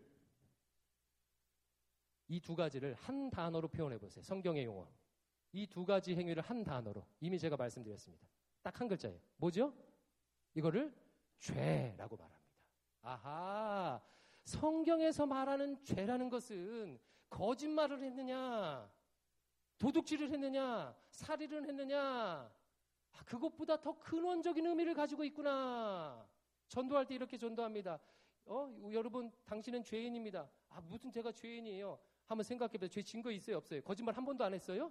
이 두 가지를 한 단어로 표현해 보세요. 성경의 용어. 이 두 가지 행위를 한 단어로 이미 제가 말씀드렸습니다. 딱 한 글자예요. 뭐죠? 이거를 죄라고 말합니다. 아하, 성경에서 말하는 죄라는 것은 거짓말을 했느냐, 도둑질을 했느냐, 살인을 했느냐, 아, 그것보다 더 근원적인 의미를 가지고 있구나. 전도할 때 이렇게 전도합니다. 어, 여러분, 당신은 죄인입니다. 아, 무슨 제가 죄인이에요? 한번 생각해보세요. 죄 증거 있어요, 없어요? 거짓말 한 번도 안 했어요?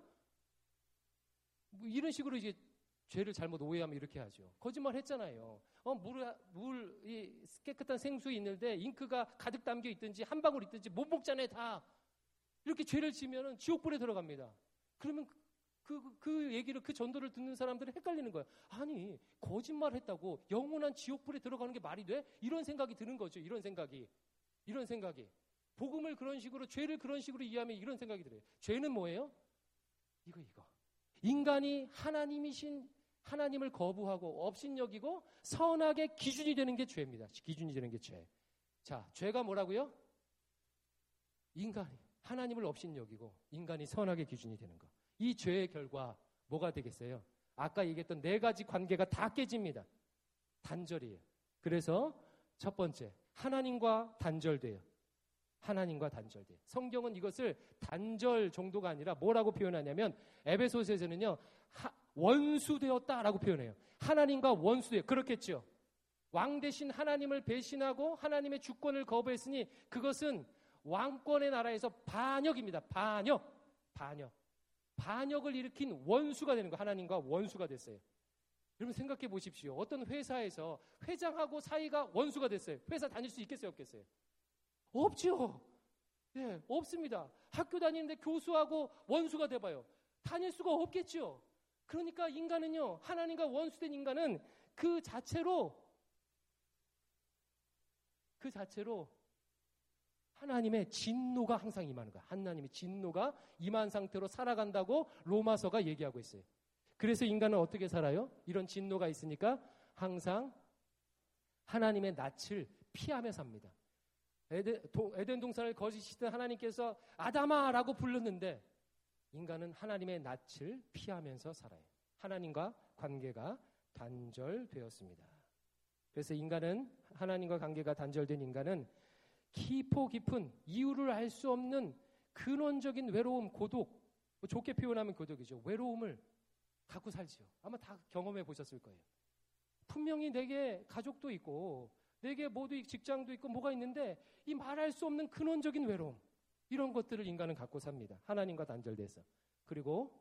뭐 이런 식으로 이제 죄를 잘못 오해하면 이렇게 하죠. 거짓말 했잖아요. 어, 물, 물, 이 깨끗한 생수에 있는데 잉크가 가득 담겨 있든지 한 방울 있든지 못 먹잖아요, 다. 이렇게 죄를 지면은 지옥불에 들어갑니다. 그러면 그, 그, 그 얘기를, 그 전도를 듣는 사람들은 헷갈리는 거예요. 아니, 거짓말 했다고 영원한 지옥불에 들어가는 게 말이 돼? 이런 생각이 드는 거죠. 이런 생각이. 이런 생각이. 복음을 그런 식으로, 죄를 그런 식으로 이해하면 이런 생각이 들어요. 죄는 뭐예요? 이거, 이거. 인간이 하나님이신 하나님을 거부하고 업신여기고 선악의 기준이 되는 게 죄입니다. 기준이 되는 게 죄. 자, 죄가 뭐라고요? 인간이 하나님을 업신여기고 인간이 선악의 기준이 되는 거. 이 죄의 결과 뭐가 되겠어요? 아까 얘기했던 네 가지 관계가 다 깨집니다. 단절이에요. 그래서 첫 번째, 하나님과 단절돼요. 하나님과 단절돼요. 성경은 이것을 단절 정도가 아니라 뭐라고 표현하냐면 에베소서에서는요, 하, 원수되었다라고 표현해요. 하나님과 원수돼요. 그렇겠죠. 왕 대신 하나님을 배신하고 하나님의 주권을 거부했으니 그것은 왕권의 나라에서 반역입니다. 반역. 반역. 반역을 일으킨 원수가 되는 거. 하나님과 원수가 됐어요. 여러분 생각해 보십시오. 어떤 회사에서 회장하고 사이가 원수가 됐어요. 회사 다닐 수 있겠어요? 없겠어요? 없죠. 예, 없습니다. 학교 다니는데 교수하고 원수가 돼봐요. 다닐 수가 없겠죠. 그러니까 인간은요, 하나님과 원수된 인간은 그 자체로 그 자체로 하나님의 진노가 항상 임하는 거야. 하나님의 진노가 임한 상태로 살아간다고 로마서가 얘기하고 있어요. 그래서 인간은 어떻게 살아요? 이런 진노가 있으니까 항상 하나님의 낯을 피하며 삽니다. 에덴, 도, 에덴 동산을 거주시던 하나님께서 아담아라고 불렀는데 인간은 하나님의 낯을 피하면서 살아요. 하나님과 관계가 단절되었습니다. 그래서 인간은 하나님과 관계가 단절된 인간은 깊고 깊은 이유를 알 수 없는 근원적인 외로움, 고독, 뭐 좋게 표현하면 고독이죠. 외로움을 갖고 살지요. 아마 다 경험해 보셨을 거예요. 분명히 내게 가족도 있고 내게 모두 직장도 있고 뭐가 있는데 이 말할 수 없는 근원적인 외로움, 이런 것들을 인간은 갖고 삽니다. 하나님과 단절돼서. 그리고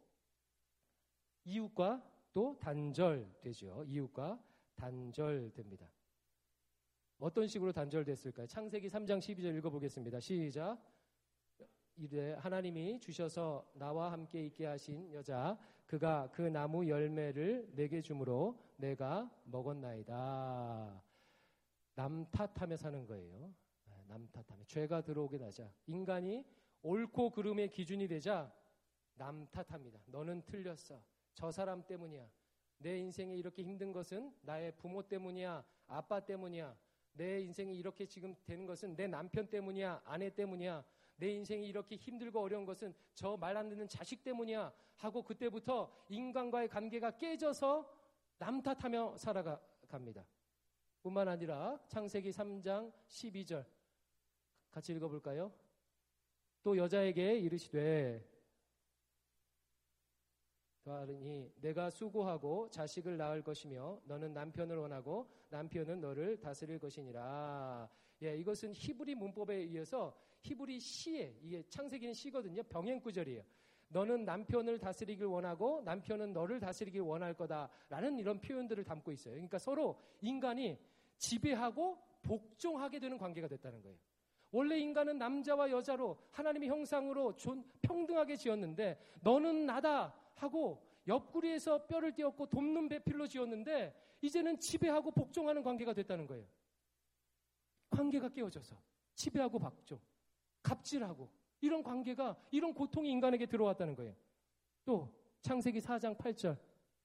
이웃과 또 단절되죠. 이웃과 단절됩니다. 어떤 식으로 단절됐을까요? 창세기 삼 장 십이 절 읽어보겠습니다. 시작. 이르되 하나님이 주셔서 나와 함께 있게 하신 여자 그가 그 나무 열매를 내게 주므로 내가 먹었나이다. 남 탓하며 사는 거예요. 남 탓하며. 죄가 들어오게 되자 인간이 옳고 그름의 기준이 되자 남 탓합니다. 너는 틀렸어. 저 사람 때문이야. 내 인생에 이렇게 힘든 것은 나의 부모 때문이야. 아빠 때문이야. 내 인생이 이렇게 지금 되는 것은 내 남편 때문이야. 아내 때문이야. 내 인생이 이렇게 힘들고 어려운 것은 저 말 안 듣는 자식 때문이야 하고 그때부터 인간과의 관계가 깨져서 남 탓하며 살아갑니다. 뿐만 아니라 창세기 삼 장 십이 절 같이 읽어볼까요? 또 여자에게 이르시되 더하니 내가 수고하고 자식을 낳을 것이며 너는 남편을 원하고 남편은 너를 다스릴 것이니라. 예, 이것은 히브리 문법에 의해서 히브리 시에, 이게 창세기는 시거든요. 병행 구절이에요. 너는 남편을 다스리길 원하고 남편은 너를 다스리길 원할 거다라는 이런 표현들을 담고 있어요. 그러니까 서로 인간이 지배하고 복종하게 되는 관계가 됐다는 거예요. 원래 인간은 남자와 여자로 하나님의 형상으로 존, 평등하게 지었는데 너는 나다 하고 옆구리에서 뼈를 떼었고 돕는 배필로 지었는데 이제는 지배하고 복종하는 관계가 됐다는 거예요. 관계가 깨어져서 지배하고 복종, 갑질하고 이런 관계가, 이런 고통이 인간에게 들어왔다는 거예요. 또 창세기 사 장 팔 절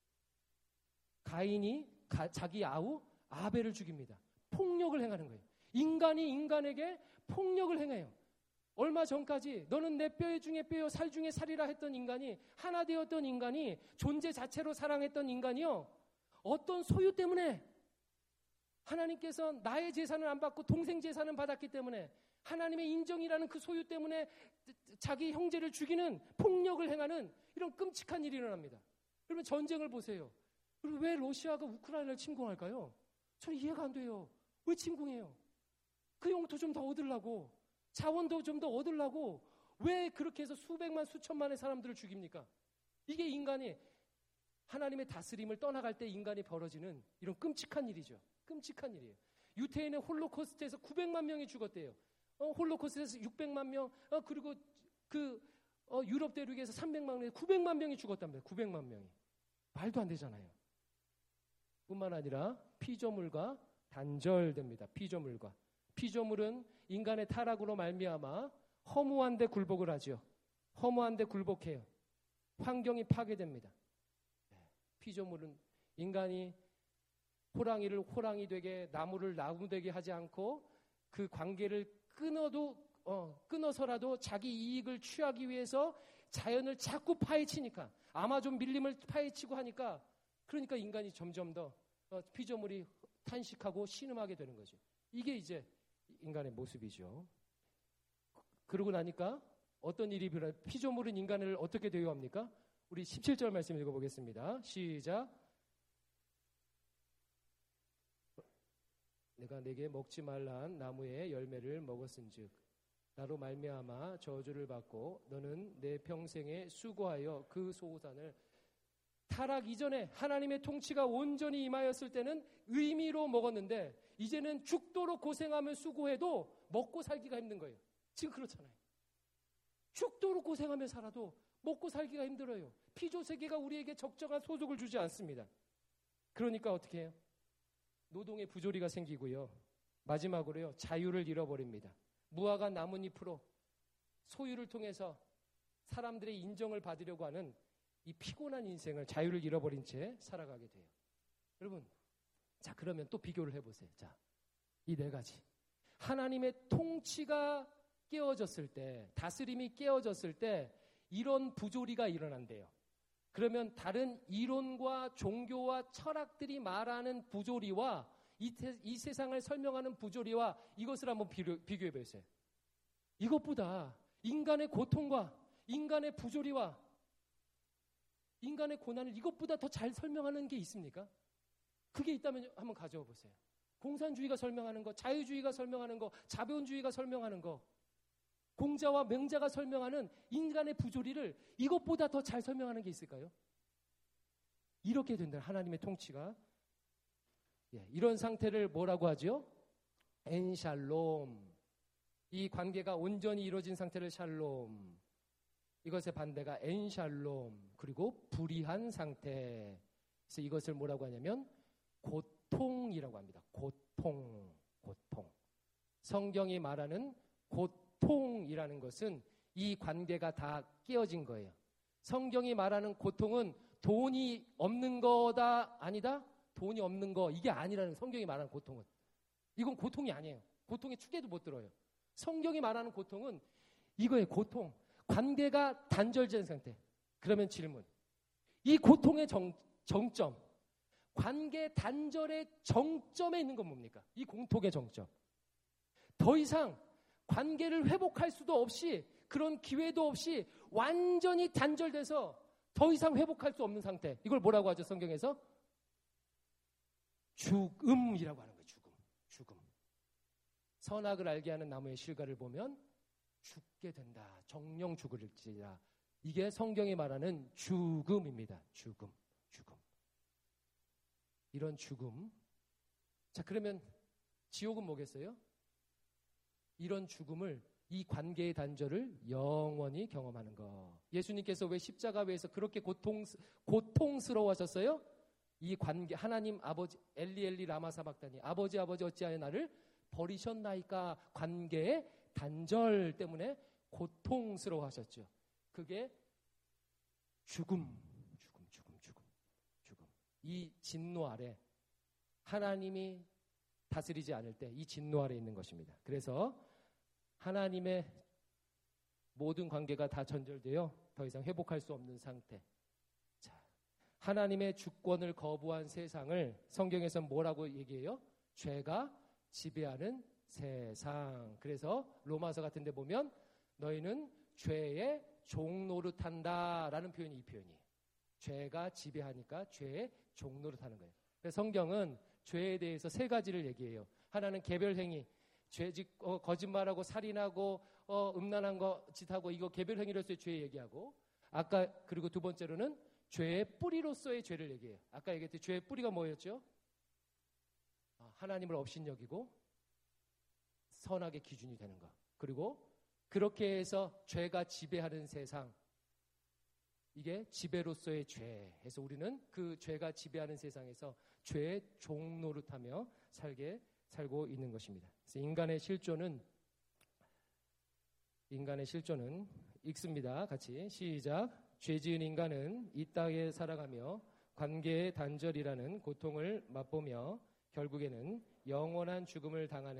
가인이 가, 자기 아우 아벨을 죽입니다. 폭력을 행하는 거예요. 인간이 인간에게 폭력을 행해요. 얼마 전까지 너는 내 뼈 중에 뼈요 살 중에 살이라 했던 인간이, 하나 되었던 인간이, 존재 자체로 사랑했던 인간이요, 어떤 소유 때문에, 하나님께서 나의 재산을 안 받고 동생 재산을 받았기 때문에, 하나님의 인정이라는 그 소유 때문에 자기 형제를 죽이는, 폭력을 행하는 이런 끔찍한 일이 일어납니다. 여러분 전쟁을 보세요. 여러분 왜 러시아가 우크라이나를 침공할까요? 저는 이해가 안 돼요. 왜 침공해요? 그 영토 좀 더 얻으려고, 자원도 좀 더 얻으려고 왜 그렇게 해서 수백만 수천만의 사람들을 죽입니까? 이게 인간이 하나님의 다스림을 떠나갈 때 인간이 벌어지는 이런 끔찍한 일이죠. 끔찍한 일이에요. 유태인의 홀로코스트에서 구백만 명이 죽었대요. 어, 홀로코스트에서 육백만 명, 어, 그리고 그 어, 유럽 대륙에서 삼백만 명, 구백만 명이 죽었답니다. 구백만 명이. 말도 안 되잖아요. 뿐만 아니라 피조물과 단절됩니다. 피조물과. 피조물은 인간의 타락으로 말미암아 허무한 데 굴복을 하죠. 허무한 데 굴복해요. 환경이 파괴됩니다. 피조물은, 인간이 호랑이를 호랑이 되게, 나무를 나무 되게 하지 않고 그 관계를 끊어도 어, 끊어서라도 자기 이익을 취하기 위해서 자연을 자꾸 파헤치니까 아마존 밀림을 파헤치고 하니까 그러니까 인간이 점점 더 어, 피조물이 탄식하고 신음하게 되는 거죠. 이게 이제 인간의 모습이죠. 그러고 나니까 어떤 일이 일어나요? 피조물은 인간을 어떻게 대우합니까? 우리 십칠 절 말씀 읽어보겠습니다. 시작. 내가 내게 먹지 말란 나무의 열매를 먹었은즉 나로 말미암아 저주를 받고 너는 내 평생에 수고하여 그 소산을 타락 이전에 하나님의 통치가 온전히 임하였을 때는 의미로 먹었는데 이제는 죽도록 고생하며 수고해도 먹고 살기가 힘든 거예요. 지금 그렇잖아요. 죽도록 고생하며 살아도 먹고 살기가 힘들어요. 피조세계가 우리에게 적정한 소득을 주지 않습니다. 그러니까 어떻게 해요? 노동의 부조리가 생기고요. 마지막으로요. 자유를 잃어버립니다. 무화과 나뭇잎으로 소유를 통해서 사람들의 인정을 받으려고 하는 이 피곤한 인생을 자유를 잃어버린 채 살아가게 돼요. 여러분, 자 그러면 또 비교를 해보세요. 자, 이 네 가지. 하나님의 통치가 깨어졌을 때, 다스림이 깨어졌을 때 이런 부조리가 일어난대요. 그러면 다른 이론과 종교와 철학들이 말하는 부조리와 이, 태, 이 세상을 설명하는 부조리와 이것을 한번 비교, 비교해 보세요. 이것보다 인간의 고통과 인간의 부조리와 인간의 고난을 이것보다 더 잘 설명하는 게 있습니까? 그게 있다면 한번 가져와 보세요. 공산주의가 설명하는 거, 자유주의가 설명하는 거, 자본주의가 설명하는 거, 공자와 명자가 설명하는 인간의 부조리를 이것보다 더 잘 설명하는 게 있을까요? 이렇게 된다. 하나님의 통치가. 예, 이런 상태를 뭐라고 하죠? 엔샬롬. 이 관계가 온전히 이루어진 상태를 샬롬. 이것의 반대가 엔샬롬. 그리고 불의한 상태. 그래서 이것을 뭐라고 하냐면 고통이라고 합니다. 고통. 고통. 성경이 말하는 고통이라는 것은 이 관계가 다 깨어진 거예요. 성경이 말하는 고통은 돈이 없는 거다 아니다? 돈이 없는 거 이게 아니라는 성경이 말하는 고통은. 이건 고통이 아니에요. 고통의 축에도 못 들어요. 성경이 말하는 고통은 이거예요. 고통. 관계가 단절된 상태. 그러면 질문. 이 고통의 정, 정점. 관계 단절의 정점에 있는 건 뭡니까? 이 공통의 정점. 더 이상 관계를 회복할 수도 없이 그런 기회도 없이 완전히 단절돼서 더 이상 회복할 수 없는 상태. 이걸 뭐라고 하죠? 성경에서? 죽음이라고 하는 거예요. 죽음. 죽음. 선악을 알게 하는 나무의 실과를 보면 죽게 된다. 정령 죽을지라. 이게 성경이 말하는 죽음입니다. 죽음. 죽음. 이런 죽음. 자, 그러면 지옥은 뭐겠어요? 이런 죽음을, 이 관계의 단절을 영원히 경험하는 것. 예수님께서 왜 십자가에서 그렇게 고통, 고통스러워하셨어요? 이 관계, 하나님 아버지, 엘리 엘리 라마 사박다니, 아버지 아버지 어찌하여 나를 버리셨나이까. 관계의 단절 때문에 고통스러워하셨죠. 그게 죽음, 죽음, 죽음, 죽음, 죽음. 이 진노 아래, 하나님이 다스리지 않을 때 이 진노 아래 있는 것입니다. 그래서 하나님의 모든 관계가 다 전절되어 더 이상 회복할 수 없는 상태. 자, 하나님의 주권을 거부한 세상을 성경에서 뭐라고 얘기해요? 죄가 지배하는 세상. 그래서 로마서 같은 데 보면 너희는 죄의 종노릇한다라는 표현이 이 표현이에요. 죄가 지배하니까 죄의 종노릇하는 거예요. 그래서 성경은 죄에 대해서 세 가지를 얘기해요. 하나는 개별행위, 죄짓, 어, 거짓말하고 살인하고 어, 음란한 거 짓하고 이거 개별행위로서의 죄 얘기하고, 아까 그리고 두 번째로는 죄의 뿌리로서의 죄를 얘기해요. 아까 얘기했듯이 죄의 뿌리가 뭐였죠? 아, 하나님을 업신여기고 선악의 기준이 되는 것. 그리고 그렇게 해서 죄가 지배하는 세상, 이게 지배로서의 죄 해서 우리는 그 죄가 지배하는 세상에서 죄의 종노릇하며 살게 살고 있는 것입니다. 그래서 인간의 실존은 인간의 실존은 읽습니다. 같이 시작. 죄 지은 인간은 이 땅에 살아가며 관계의 단절이라는 고통을 맛보며 결국에는 영원한 죽음을 당하는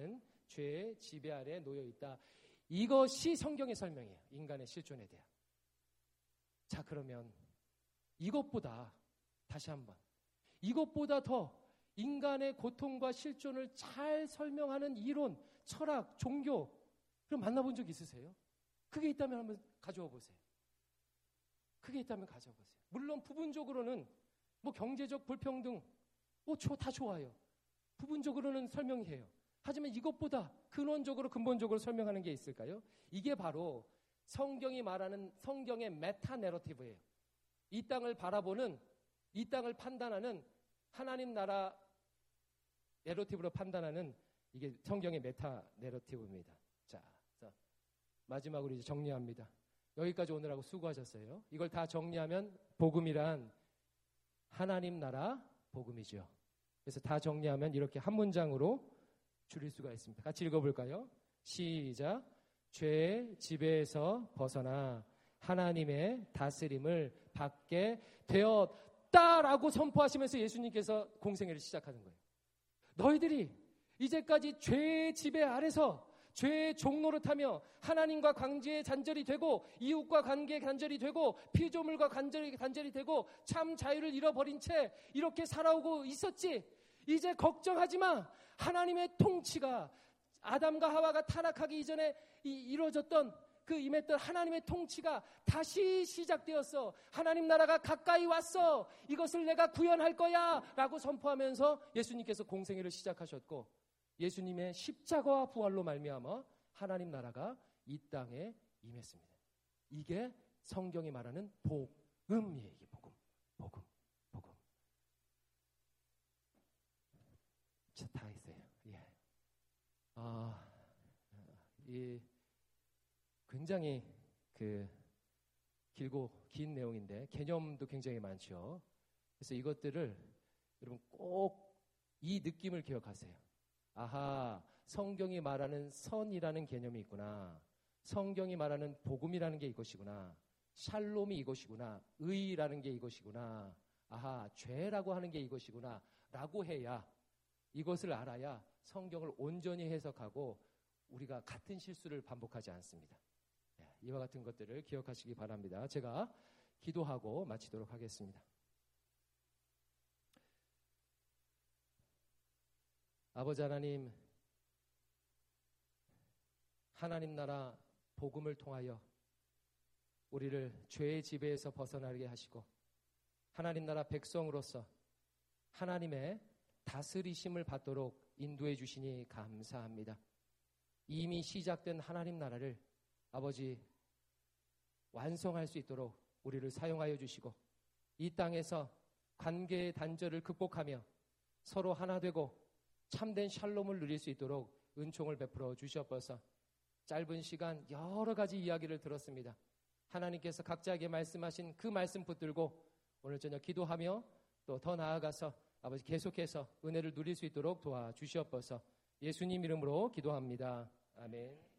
죄의 지배 아래 놓여 있다. 이것이 성경의 설명이에요. 인간의 실존에 대한. 자, 그러면 이것보다 다시 한번 이것보다 더 인간의 고통과 실존을 잘 설명하는 이론, 철학, 종교 그럼 만나본 적 있으세요? 그게 있다면 한번 가져와 보세요. 그게 있다면 가져와 보세요. 물론 부분적으로는 뭐 경제적 불평등 뭐 다 좋아요. 부분적으로는 설명해요. 하지만 이것보다 근원적으로 근본적으로 설명하는 게 있을까요? 이게 바로 성경이 말하는 성경의 메타 내러티브예요. 이 땅을 바라보는, 이 땅을 판단하는 하나님 나라 내러티브로 판단하는 이게 성경의 메타 내러티브입니다. 자, 자 마지막으로 이제 정리합니다. 여기까지 오늘하고 수고하셨어요. 이걸 다 정리하면 복음이란 하나님 나라 복음이죠. 그래서 다 정리하면 이렇게 한 문장으로 줄일 수가 있습니다. 같이 읽어볼까요? 시작. 죄의 지배에서 벗어나 하나님의 다스림을 받게 되었다라고 선포하시면서 예수님께서 공생애를 시작하는 거예요. 너희들이 이제까지 죄의 지배 아래서 죄의 종로를 타며 하나님과 관계에 단절이 되고 이웃과 관계에 단절이 되고 피조물과 간절히 단절이 되고 참 자유를 잃어버린 채 이렇게 살아오고 있었지. 이제 걱정하지 마. 하나님의 통치가 아담과 하와가 타락하기 이전에 이, 이루어졌던 그 임했던 하나님의 통치가 다시 시작되었어. 하나님 나라가 가까이 왔어. 이것을 내가 구현할 거야 라고 선포하면서 예수님께서 공생애를 시작하셨고 예수님의 십자가와 부활로 말미암아 하나님 나라가 이 땅에 임했습니다. 이게 성경이 말하는 복음이에요. 이게 복음, 복음, 복음. 자, 다 있어요. 예. 아, 이 굉장히 그 길고 긴 내용인데 개념도 굉장히 많죠. 그래서 이것들을 여러분 꼭 이 느낌을 기억하세요. 아하, 성경이 말하는 선이라는 개념이 있구나. 성경이 말하는 복음이라는 게 이것이구나. 샬롬이 이것이구나. 의라는 게 이것이구나. 아하, 죄라고 하는 게 이것이구나. 라고 해야, 이것을 알아야 성경을 온전히 해석하고 우리가 같은 실수를 반복하지 않습니다. 이와 같은 것들을 기억하시기 바랍니다. 제가 기도하고 마치도록 하겠습니다. 아버지 하나님, 하나님 나라 복음을 통하여 우리를 죄의 지배에서 벗어나게 하시고 하나님 나라 백성으로서 하나님의 다스리심을 받도록 인도해 주시니 감사합니다. 이미 시작된 하나님 나라를 아버지 완성할 수 있도록 우리를 사용하여 주시고 이 땅에서 관계의 단절을 극복하며 서로 하나 되고 참된 샬롬을 누릴 수 있도록 은총을 베풀어 주시옵소서. 짧은 시간 여러 가지 이야기를 들었습니다. 하나님께서 각자에게 말씀하신 그 말씀 붙들고 오늘 저녁 기도하며 또 더 나아가서 아버지 계속해서 은혜를 누릴 수 있도록 도와주시옵소서. 예수님 이름으로 기도합니다. 아멘.